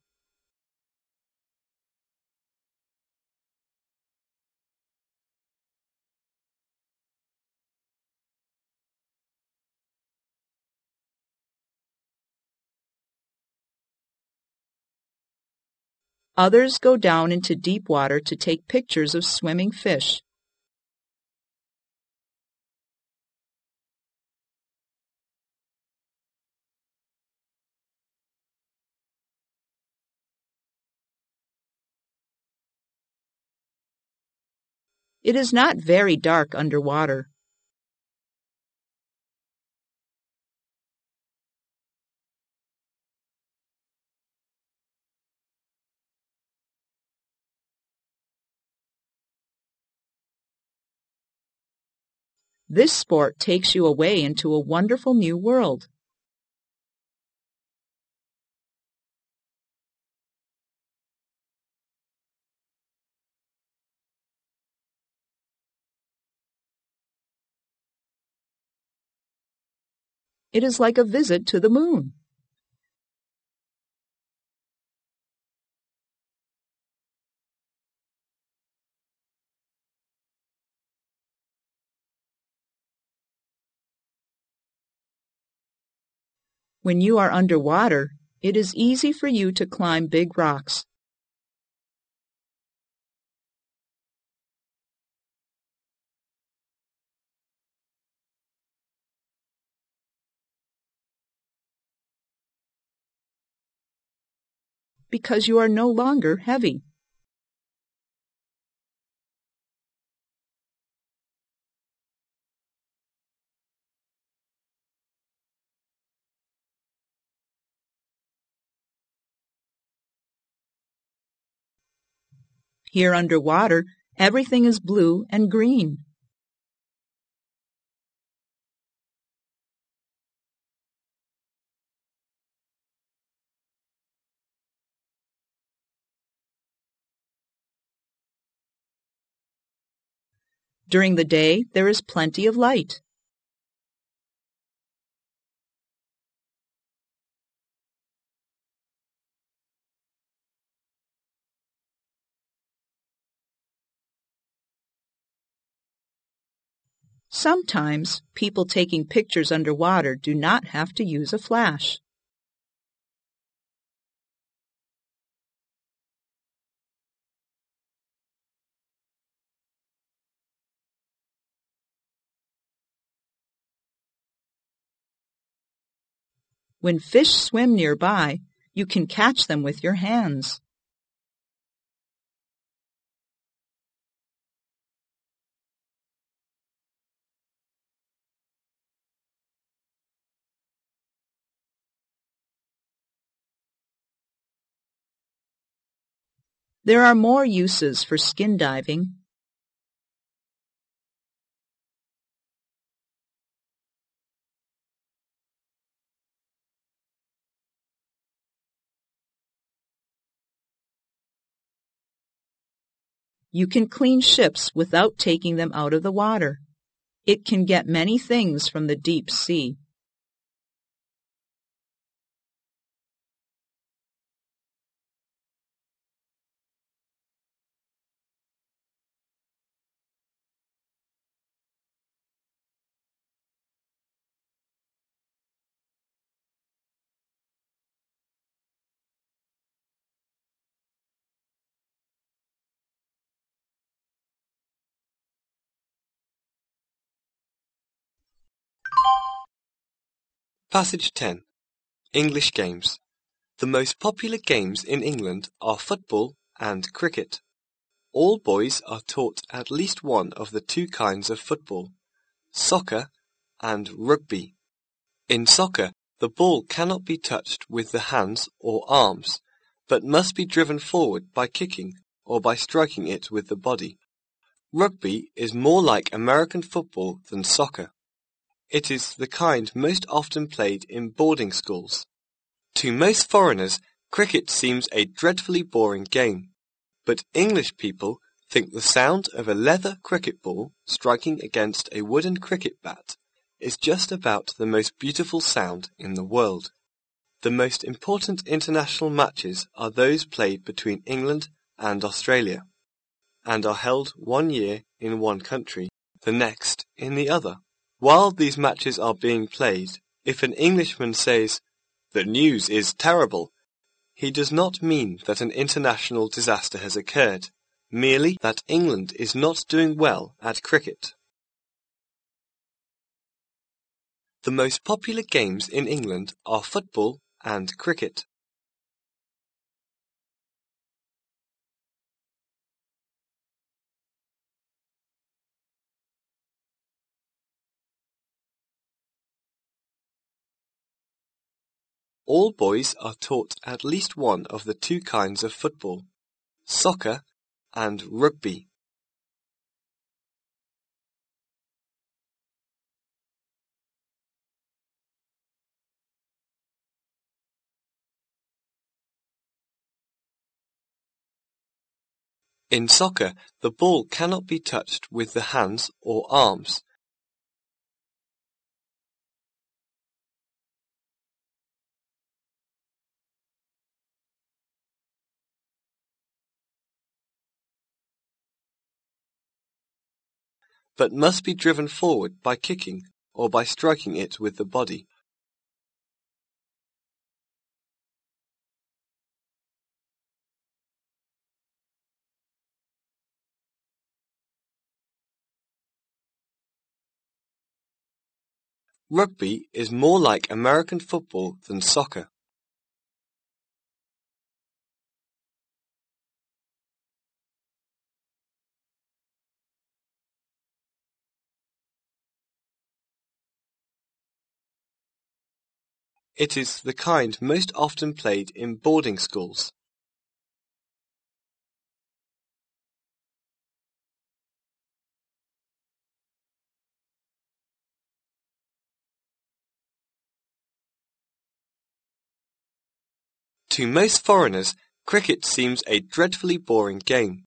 Others go down into deep water to take pictures of swimming fish. It is not very dark underwater. This sport takes you away into a wonderful new world. It is like a visit to the moon. When you are underwater, it is easy for you to climb big rocks. Because you are no longer heavy. Here underwater, everything is blue and green. During the day, there is plenty of light. Sometimes, people taking pictures underwater do not have to use a flash. When fish swim nearby, you can catch them with your hands. There are more uses for skin diving. You can clean ships without taking them out of the water. It can get many things from the deep sea. Passage ten. English games. The most popular games in England are football and cricket. All boys are taught at least one of the two kinds of football, soccer and rugby. In soccer, the ball cannot be touched with the hands or arms, but must be driven forward by kicking or by striking it with the body. Rugby is more like American football than soccer. It is the kind most often played in boarding schools. To most foreigners, cricket seems a dreadfully boring game, but English people think the sound of a leather cricket ball striking against a wooden cricket bat is just about the most beautiful sound in the world. The most important international matches are those played between England and Australia, and are held one year in one country, the next in the other. While these matches are being played, if an Englishman says, "The news is terrible," he does not mean that an international disaster has occurred, merely that England is not doing well at cricket. The most popular games in England are football and cricket. All boys are taught at least one of the two kinds of football, soccer and rugby. In soccer, the ball cannot be touched with the hands or arms, but must be driven forward by kicking or by striking it with the body. Rugby is more like American football than soccer. It is the kind most often played in boarding schools. To most foreigners, cricket seems a dreadfully boring game.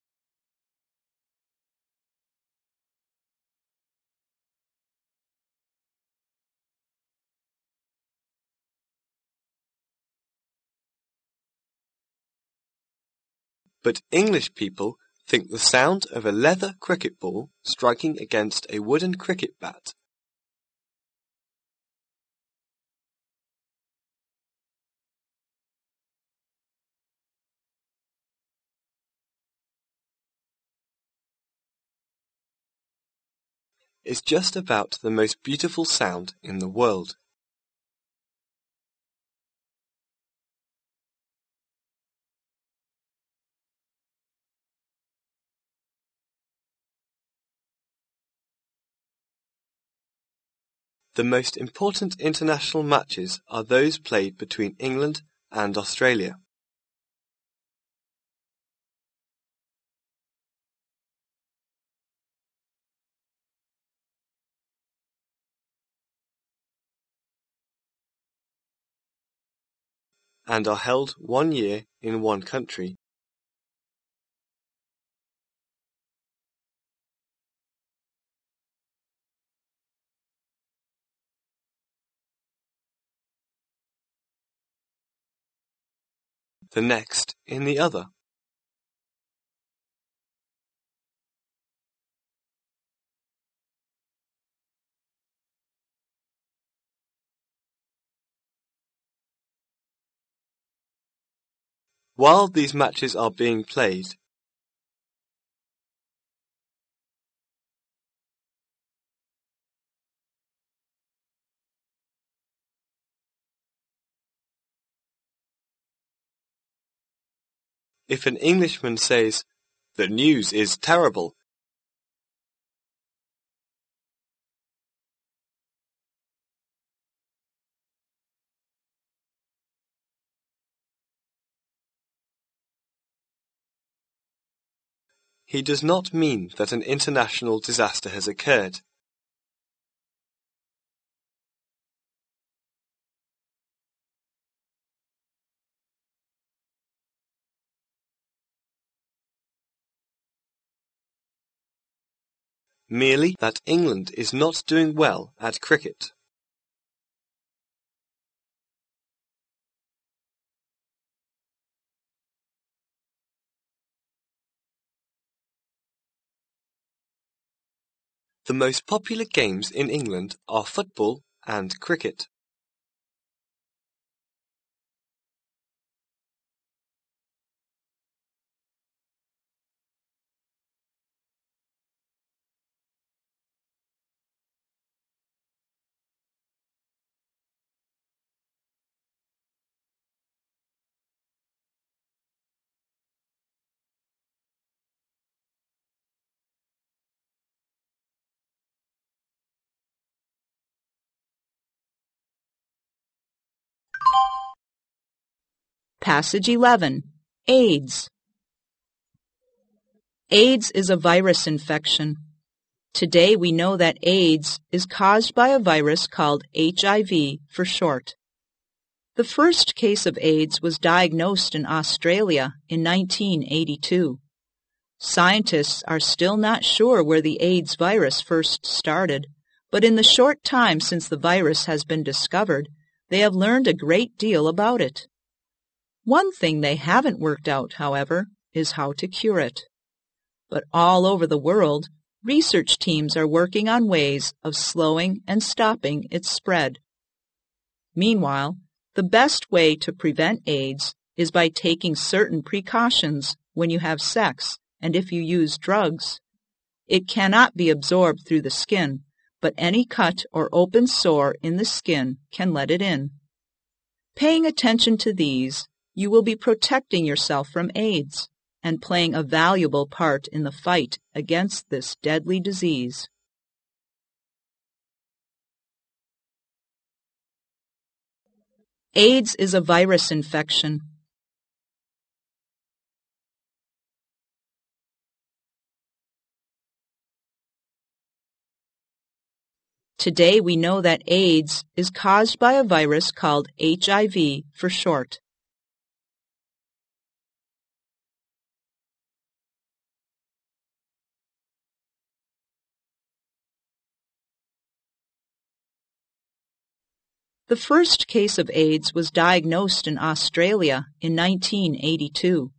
But English people think the sound of a leather cricket ball striking against a wooden cricket bat is just about the most beautiful sound in the world. The most important international matches are those played between England and Australia. And are held one year in one country. The next in the other. While these matches are being played, if an Englishman says, "The news is terrible," he does not mean that an international disaster has occurred. Merely that England is not doing well at cricket. The most popular games in England are football and cricket. Passage eleven. AIDS. AIDS is a virus infection. Today we know that AIDS is caused by a virus called H I V for short. The first case of AIDS was diagnosed in Australia in nineteen eighty-two. Scientists are still not sure where the AIDS virus first started, but in the short time since the virus has been discovered, they have learned a great deal about it. One thing they haven't worked out, however, is how to cure it. But all over the world, research teams are working on ways of slowing and stopping its spread. Meanwhile, the best way to prevent AIDS is by taking certain precautions when you have sex and if you use drugs. It cannot be absorbed through the skin, but any cut or open sore in the skin can let it in. Paying attention to these, you will be protecting yourself from AIDS and playing a valuable part in the fight against this deadly disease. AIDS is a virus infection. Today we know that AIDS is caused by a virus called H I V for short. The first case of AIDS was diagnosed in Australia in nineteen eighty-two.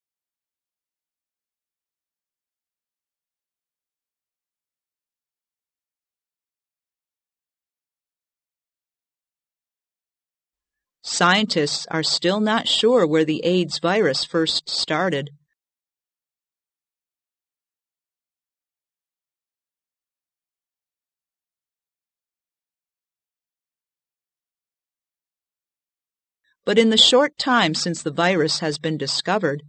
Scientists are still not sure where the AIDS virus first started. But in the short time since the virus has been discovered,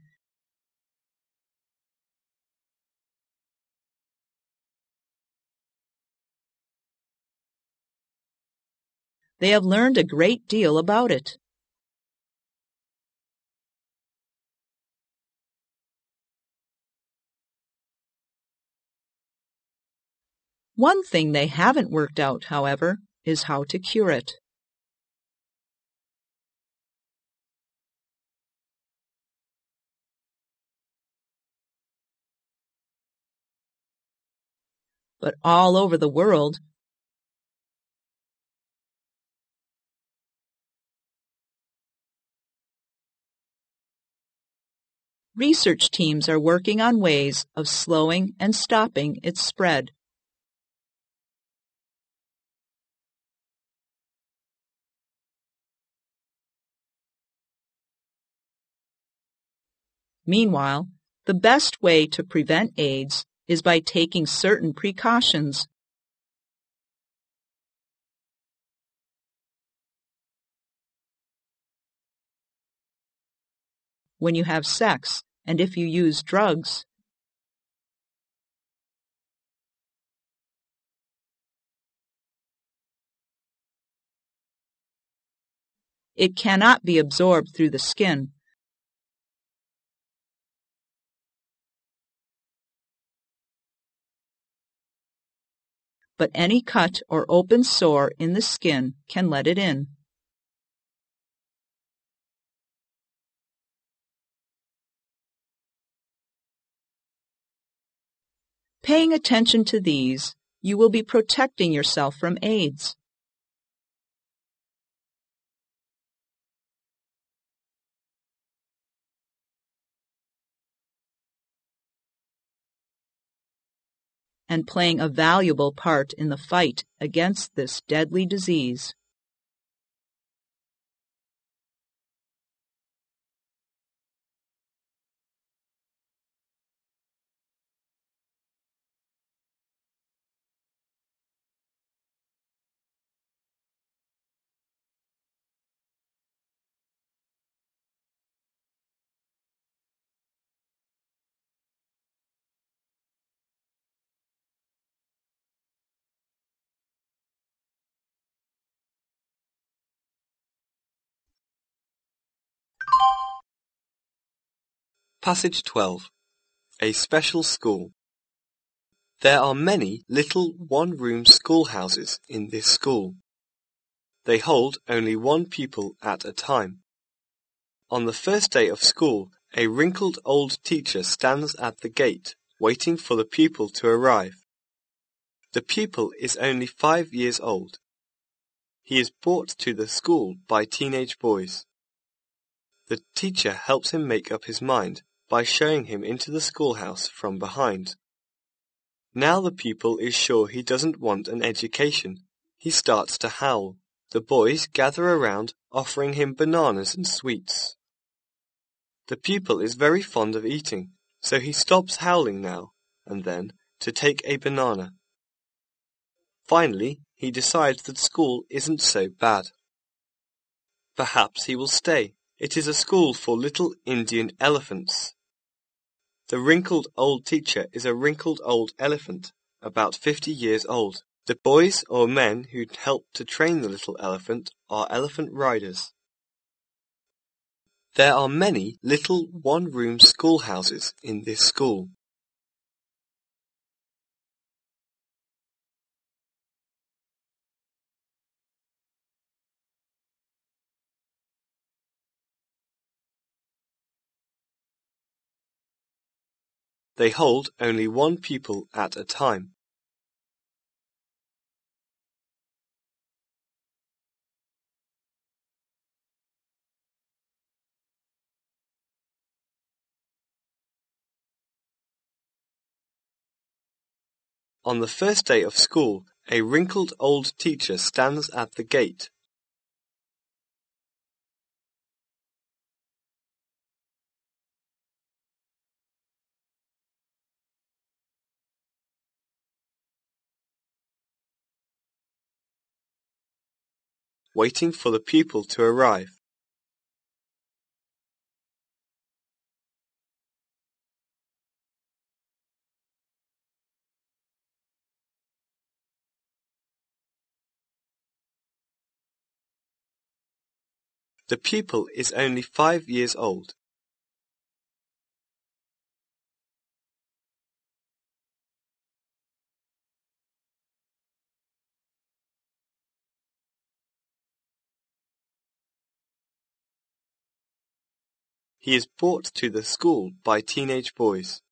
they have learned a great deal about it. One thing they haven't worked out, however, is how to cure it. But all over the world, research teams are working on ways of slowing and stopping its spread. Meanwhile, the best way to prevent AIDS is by taking certain precautions. When you have sex and if you use drugs, it cannot be absorbed through the skin. But any cut or open sore in the skin can let it in. Paying attention to these, you will be protecting yourself from AIDS. And playing a valuable part in the fight against this deadly disease. Passage twelve. A special school. There are many little one-room schoolhouses in this school. They hold only one pupil at a time. On the first day of school, a wrinkled old teacher stands at the gate, waiting for the pupil to arrive. The pupil is only five years old. He is brought to the school by teenage boys. The teacher helps him make up his mind by showing him into the schoolhouse from behind. Now the pupil is sure he doesn't want an education. He starts to howl. The boys gather around, offering him bananas and sweets. The pupil is very fond of eating, so he stops howling now and then to take a banana. Finally, he decides that school isn't so bad. Perhaps he will stay. It is a school for little Indian elephants. The wrinkled old teacher is a wrinkled old elephant, about fifty years old. The boys or men who help to train the little elephant are elephant riders. There are many little one-room schoolhouses in this school. They hold only one pupil at a time. On the first day of school, a wrinkled old teacher stands at the gate. Waiting for the pupil to arrive. The pupil is only five years old. He is brought to the school by teenage boys.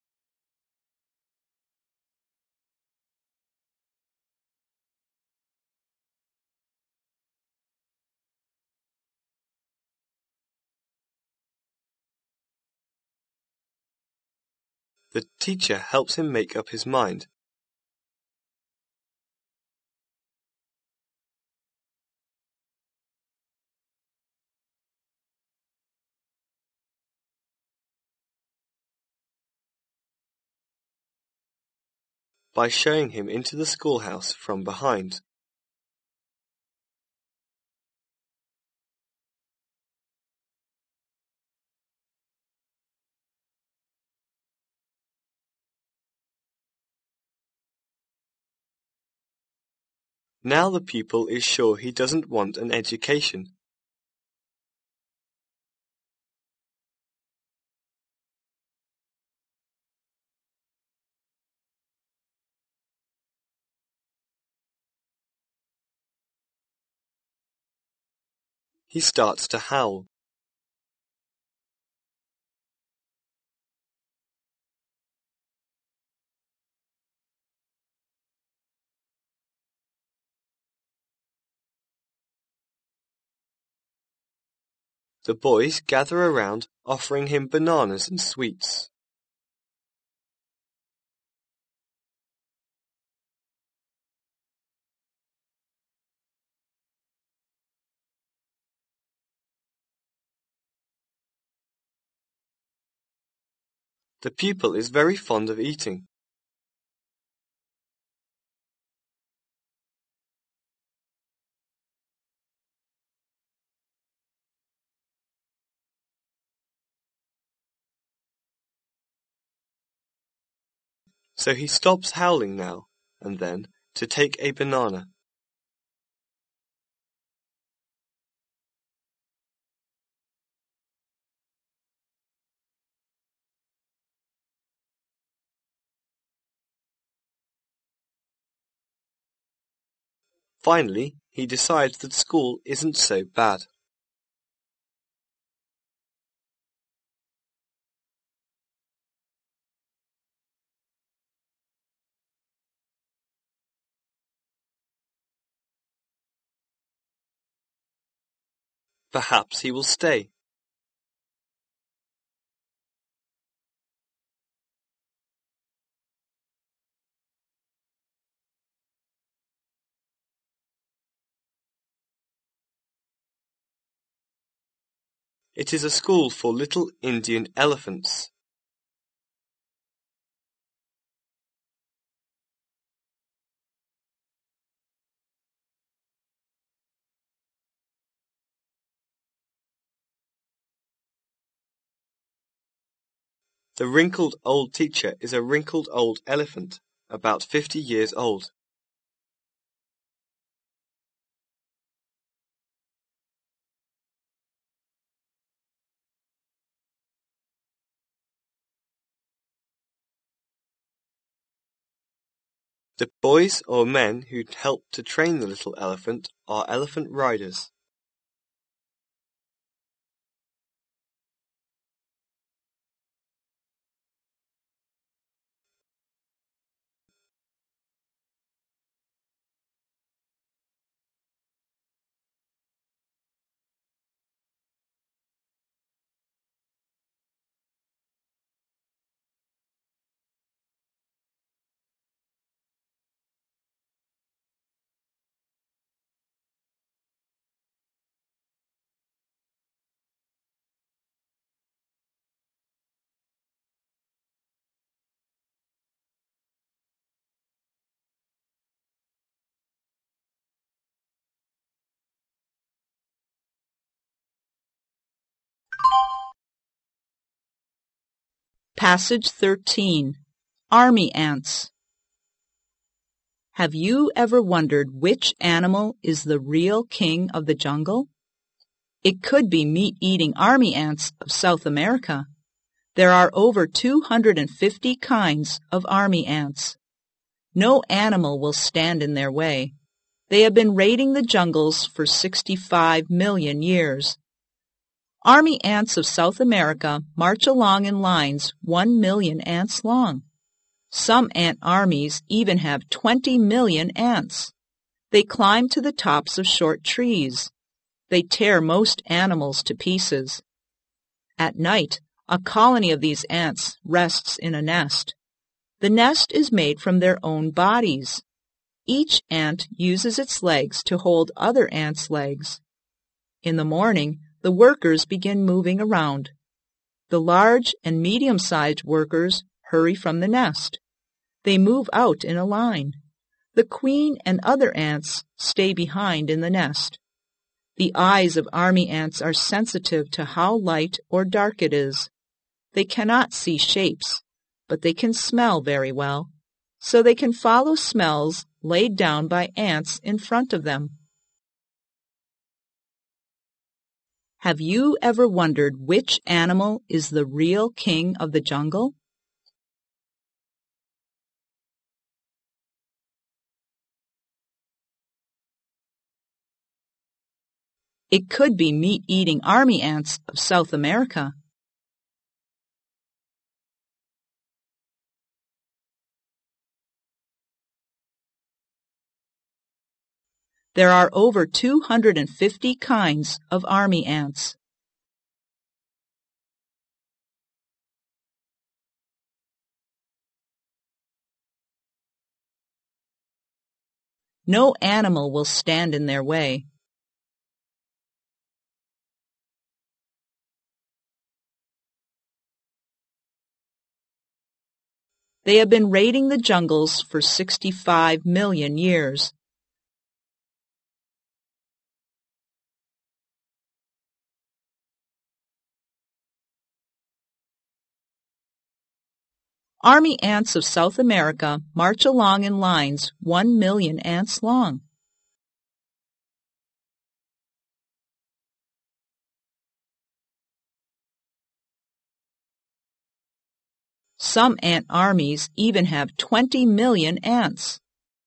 The teacher helps him make up his mind. By showing him into the schoolhouse from behind. Now the pupil is sure he doesn't want an education. He starts to howl. The boys gather around, offering him bananas and sweets. The pupil is very fond of eating. So he stops howling now and then to take a banana. Finally, he decides that school isn't so bad. Perhaps he will stay. It is a school for little Indian elephants. The wrinkled old teacher is a wrinkled old elephant, about fifty years old. The boys or men who help to train the little elephant are elephant riders. Passage thirteen. Army Ants. Have you ever wondered which animal is the real king of the jungle? It could be meat-eating army ants of South America. There are over two hundred fifty kinds of army ants. No animal will stand in their way. They have been raiding the jungles for sixty-five million years. Army ants of South America march along in lines one million ants long. Some ant armies even have twenty million ants. They climb to the tops of short trees. They tear most animals to pieces. At night, a colony of these ants rests in a nest. The nest is made from their own bodies. Each ant uses its legs to hold other ants' legs. In the morning, the workers begin moving around. The large and medium-sized workers hurry from the nest. They move out in a line. The queen and other ants stay behind in the nest. The eyes of army ants are sensitive to how light or dark it is. They cannot see shapes, but they can smell very well, so they can follow smells laid down by ants in front of them. Have you ever wondered which animal is the real king of the jungle? It could be meat-eating army ants of South America. There are over two hundred fifty kinds of army ants. No animal will stand in their way. They have been raiding the jungles for sixty-five million years. Army ants of South America march along in lines one million ants long. Some ant armies even have twenty million ants.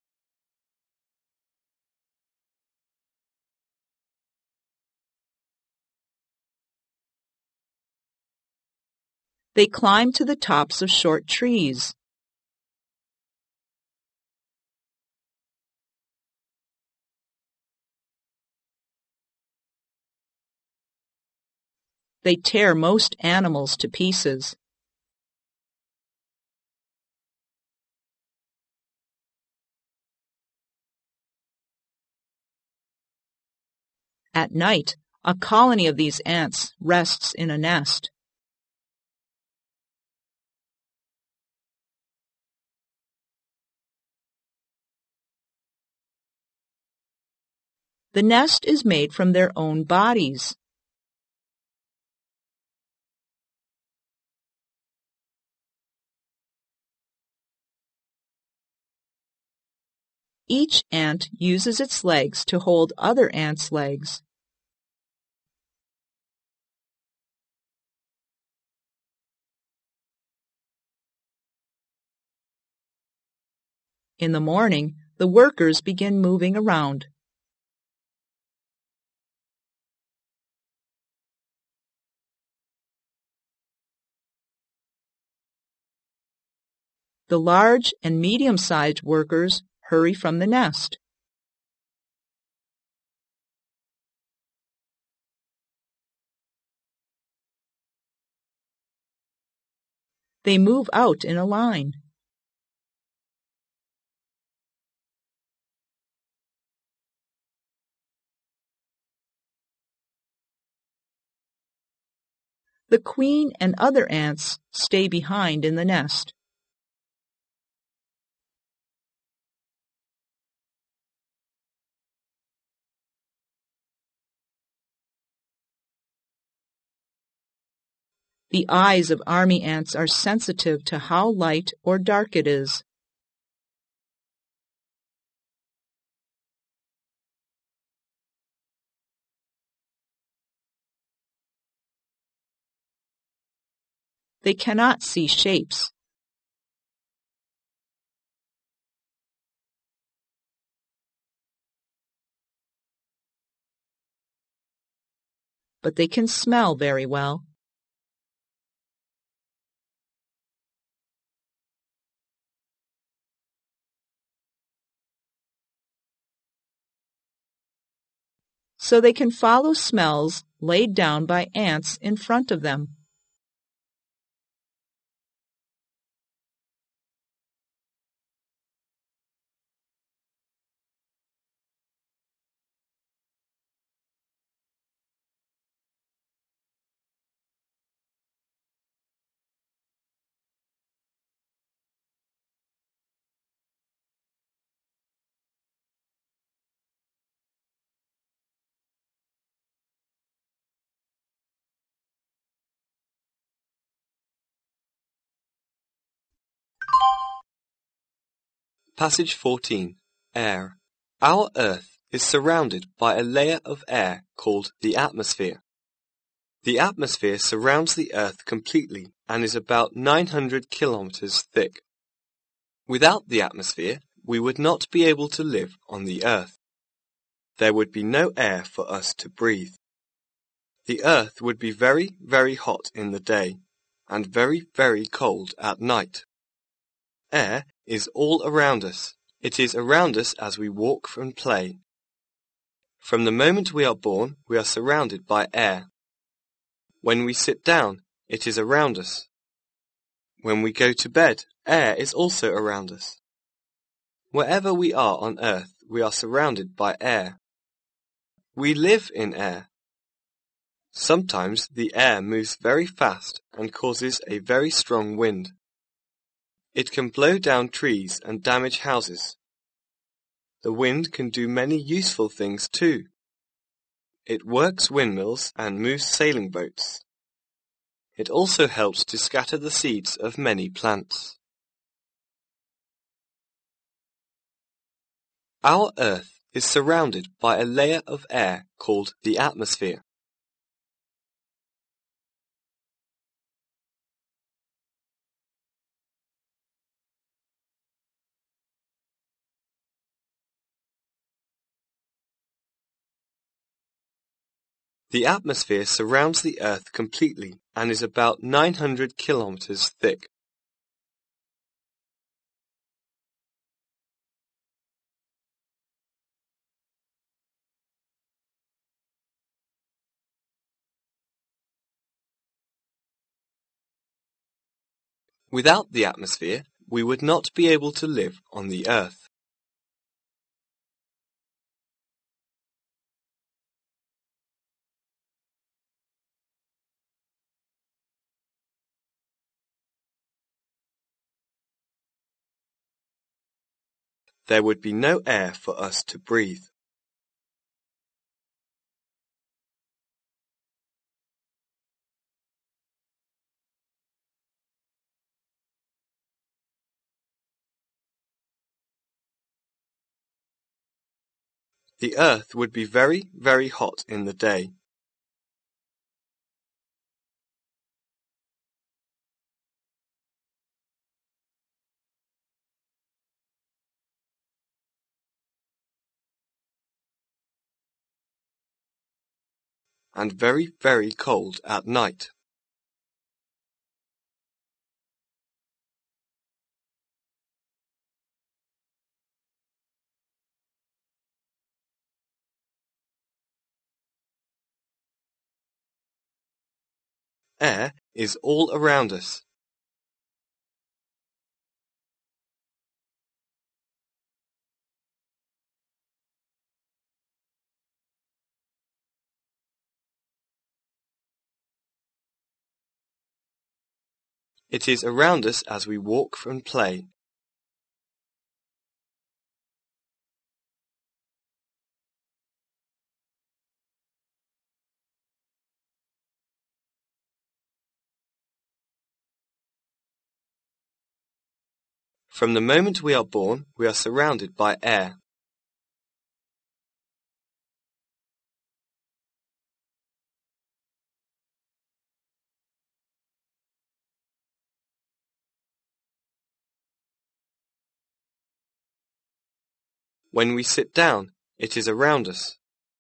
They climb to the tops of short trees. They tear most animals to pieces. At night, a colony of these ants rests in a nest. The nest is made from their own bodies. Each ant uses its legs to hold other ants' legs. In the morning, the workers begin moving around. The large and medium-sized workers hurry from the nest. They move out in a line. The queen and other ants stay behind in the nest. The eyes of army ants are sensitive to how light or dark it is. They cannot see shapes. But they can smell very well. So they can follow smells laid down by ants in front of them. Passage fourteen. Air. Our Earth is surrounded by a layer of air called the atmosphere. The atmosphere surrounds the Earth completely and is about nine hundred kilometers thick. Without the atmosphere, we would not be able to live on the Earth. There would be no air for us to breathe. The Earth would be very, very hot in the day and very, very cold at night. Air is all around us. It is around us as we walk and play. From the moment we are born, we are surrounded by air. When we sit down, it is around us. When we go to bed, air is also around us. Wherever we are on earth, we are surrounded by air. We live in air. Sometimes the air moves very fast and causes a very strong wind. It can blow down trees and damage houses. The wind can do many useful things too. It works windmills and moves sailing boats. It also helps to scatter the seeds of many plants. Our Earth is surrounded by a layer of air called the atmosphere. The atmosphere surrounds the Earth completely and is about nine hundred kilometers thick. Without the atmosphere, we would not be able to live on the Earth. There would be no air for us to breathe. The Earth would be very, very hot in the day. And very, very cold at night. Air is all around us. It is around us as we walk and play. From the moment we are born, we are surrounded by air. When we sit down, it is around us.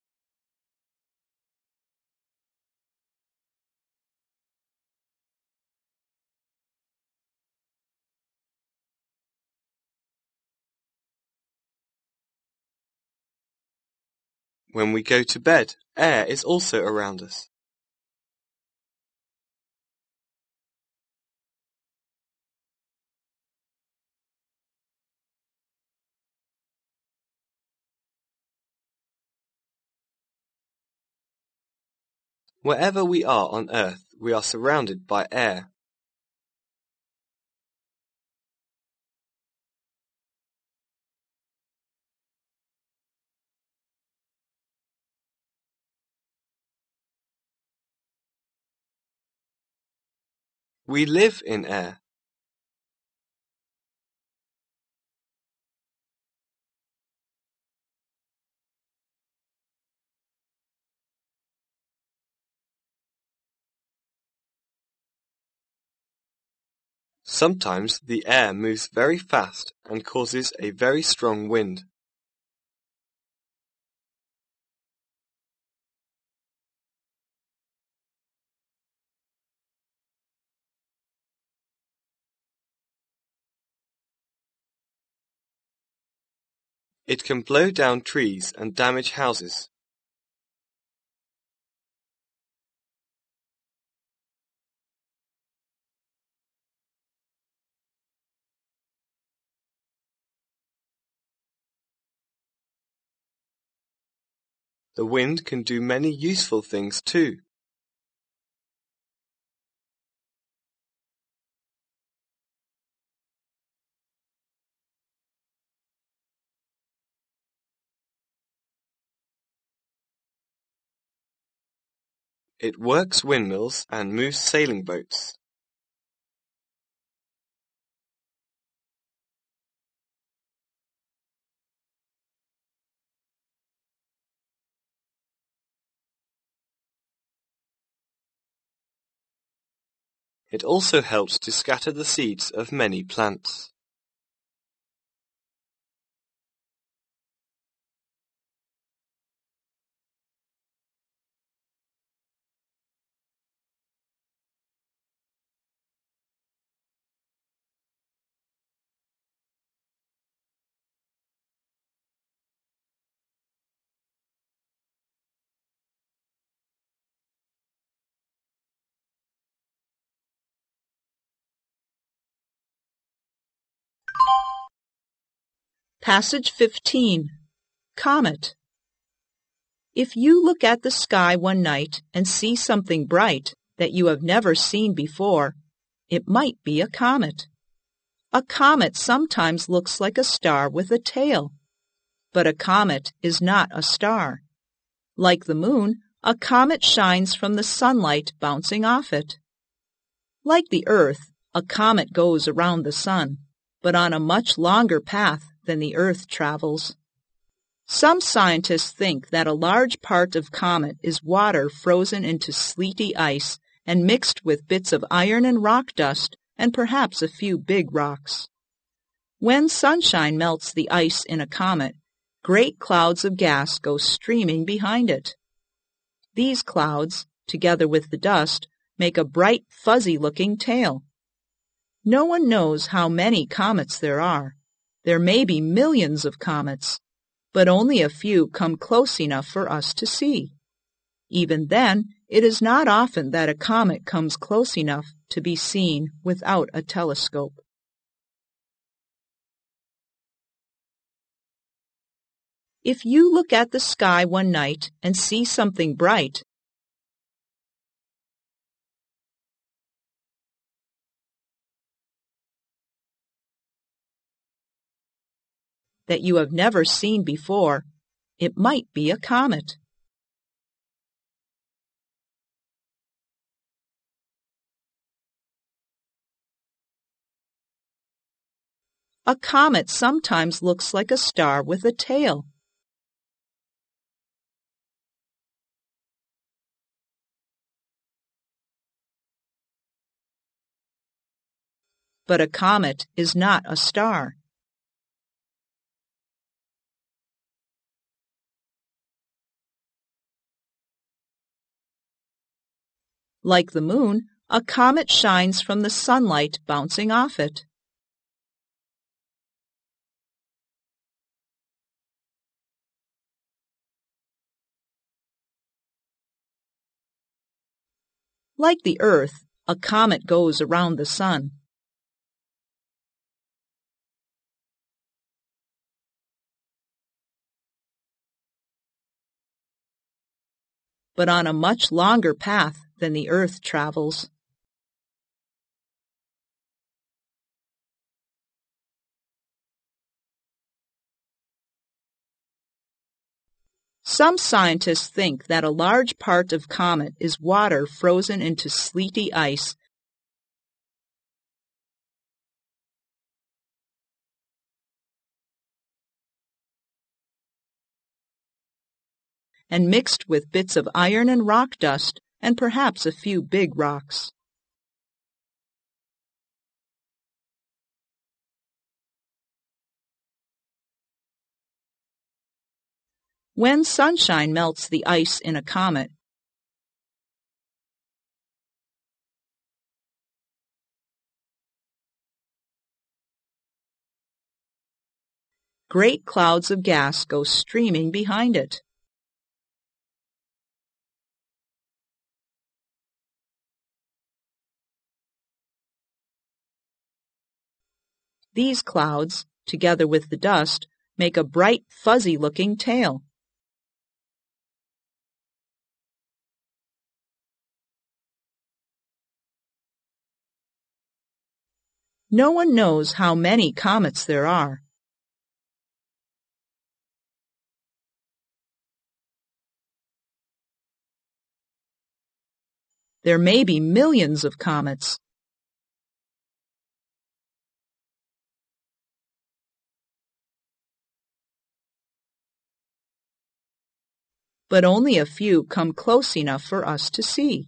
When we go to bed, air is also around us. Wherever we are on Earth, we are surrounded by air. We live in air. Sometimes the air moves very fast and causes a very strong wind. It can blow down trees and damage houses. The wind can do many useful things too. It works windmills and moves sailing boats. It also helps to scatter the seeds of many plants. Passage fifteen. Comet. If you look at the sky one night and see something bright that you have never seen before, it might be a comet. A comet sometimes looks like a star with a tail, but a comet is not a star. Like the moon, a comet shines from the sunlight bouncing off it. Like the Earth, a comet goes around the sun, but on a much longer path than the Earth travels. Some scientists think that a large part of comet is water frozen into sleety ice and mixed with bits of iron and rock dust and perhaps a few big rocks. When sunshine melts the ice in a comet, great clouds of gas go streaming behind it. These clouds, together with the dust, make a bright, fuzzy-looking tail. No one knows how many comets there are. There may be millions of comets, but only a few come close enough for us to see. Even then, it is not often that a comet comes close enough to be seen without a telescope. If you look at the sky one night and see something bright, that you have never seen before, it might be a comet. A comet sometimes looks like a star with a tail. But a comet is not a star. Like the moon, a comet shines from the sunlight bouncing off it. Like the Earth, a comet goes around the sun. But on a much longer path than the Earth travels. Some scientists think that a large part of comet is water frozen into sleety ice and mixed with bits of iron and rock dust and perhaps a few big rocks. When sunshine melts the ice in a comet, great clouds of gas go streaming behind it. These clouds, together with the dust, make a bright, fuzzy-looking tail. No one knows how many comets there are. There may be millions of comets. But only a few come close enough for us to see.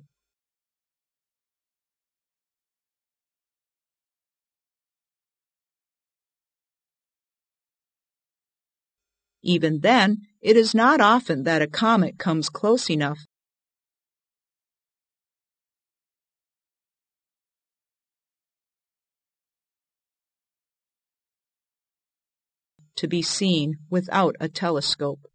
Even then, it is not often that a comet comes close enough to be seen without a telescope.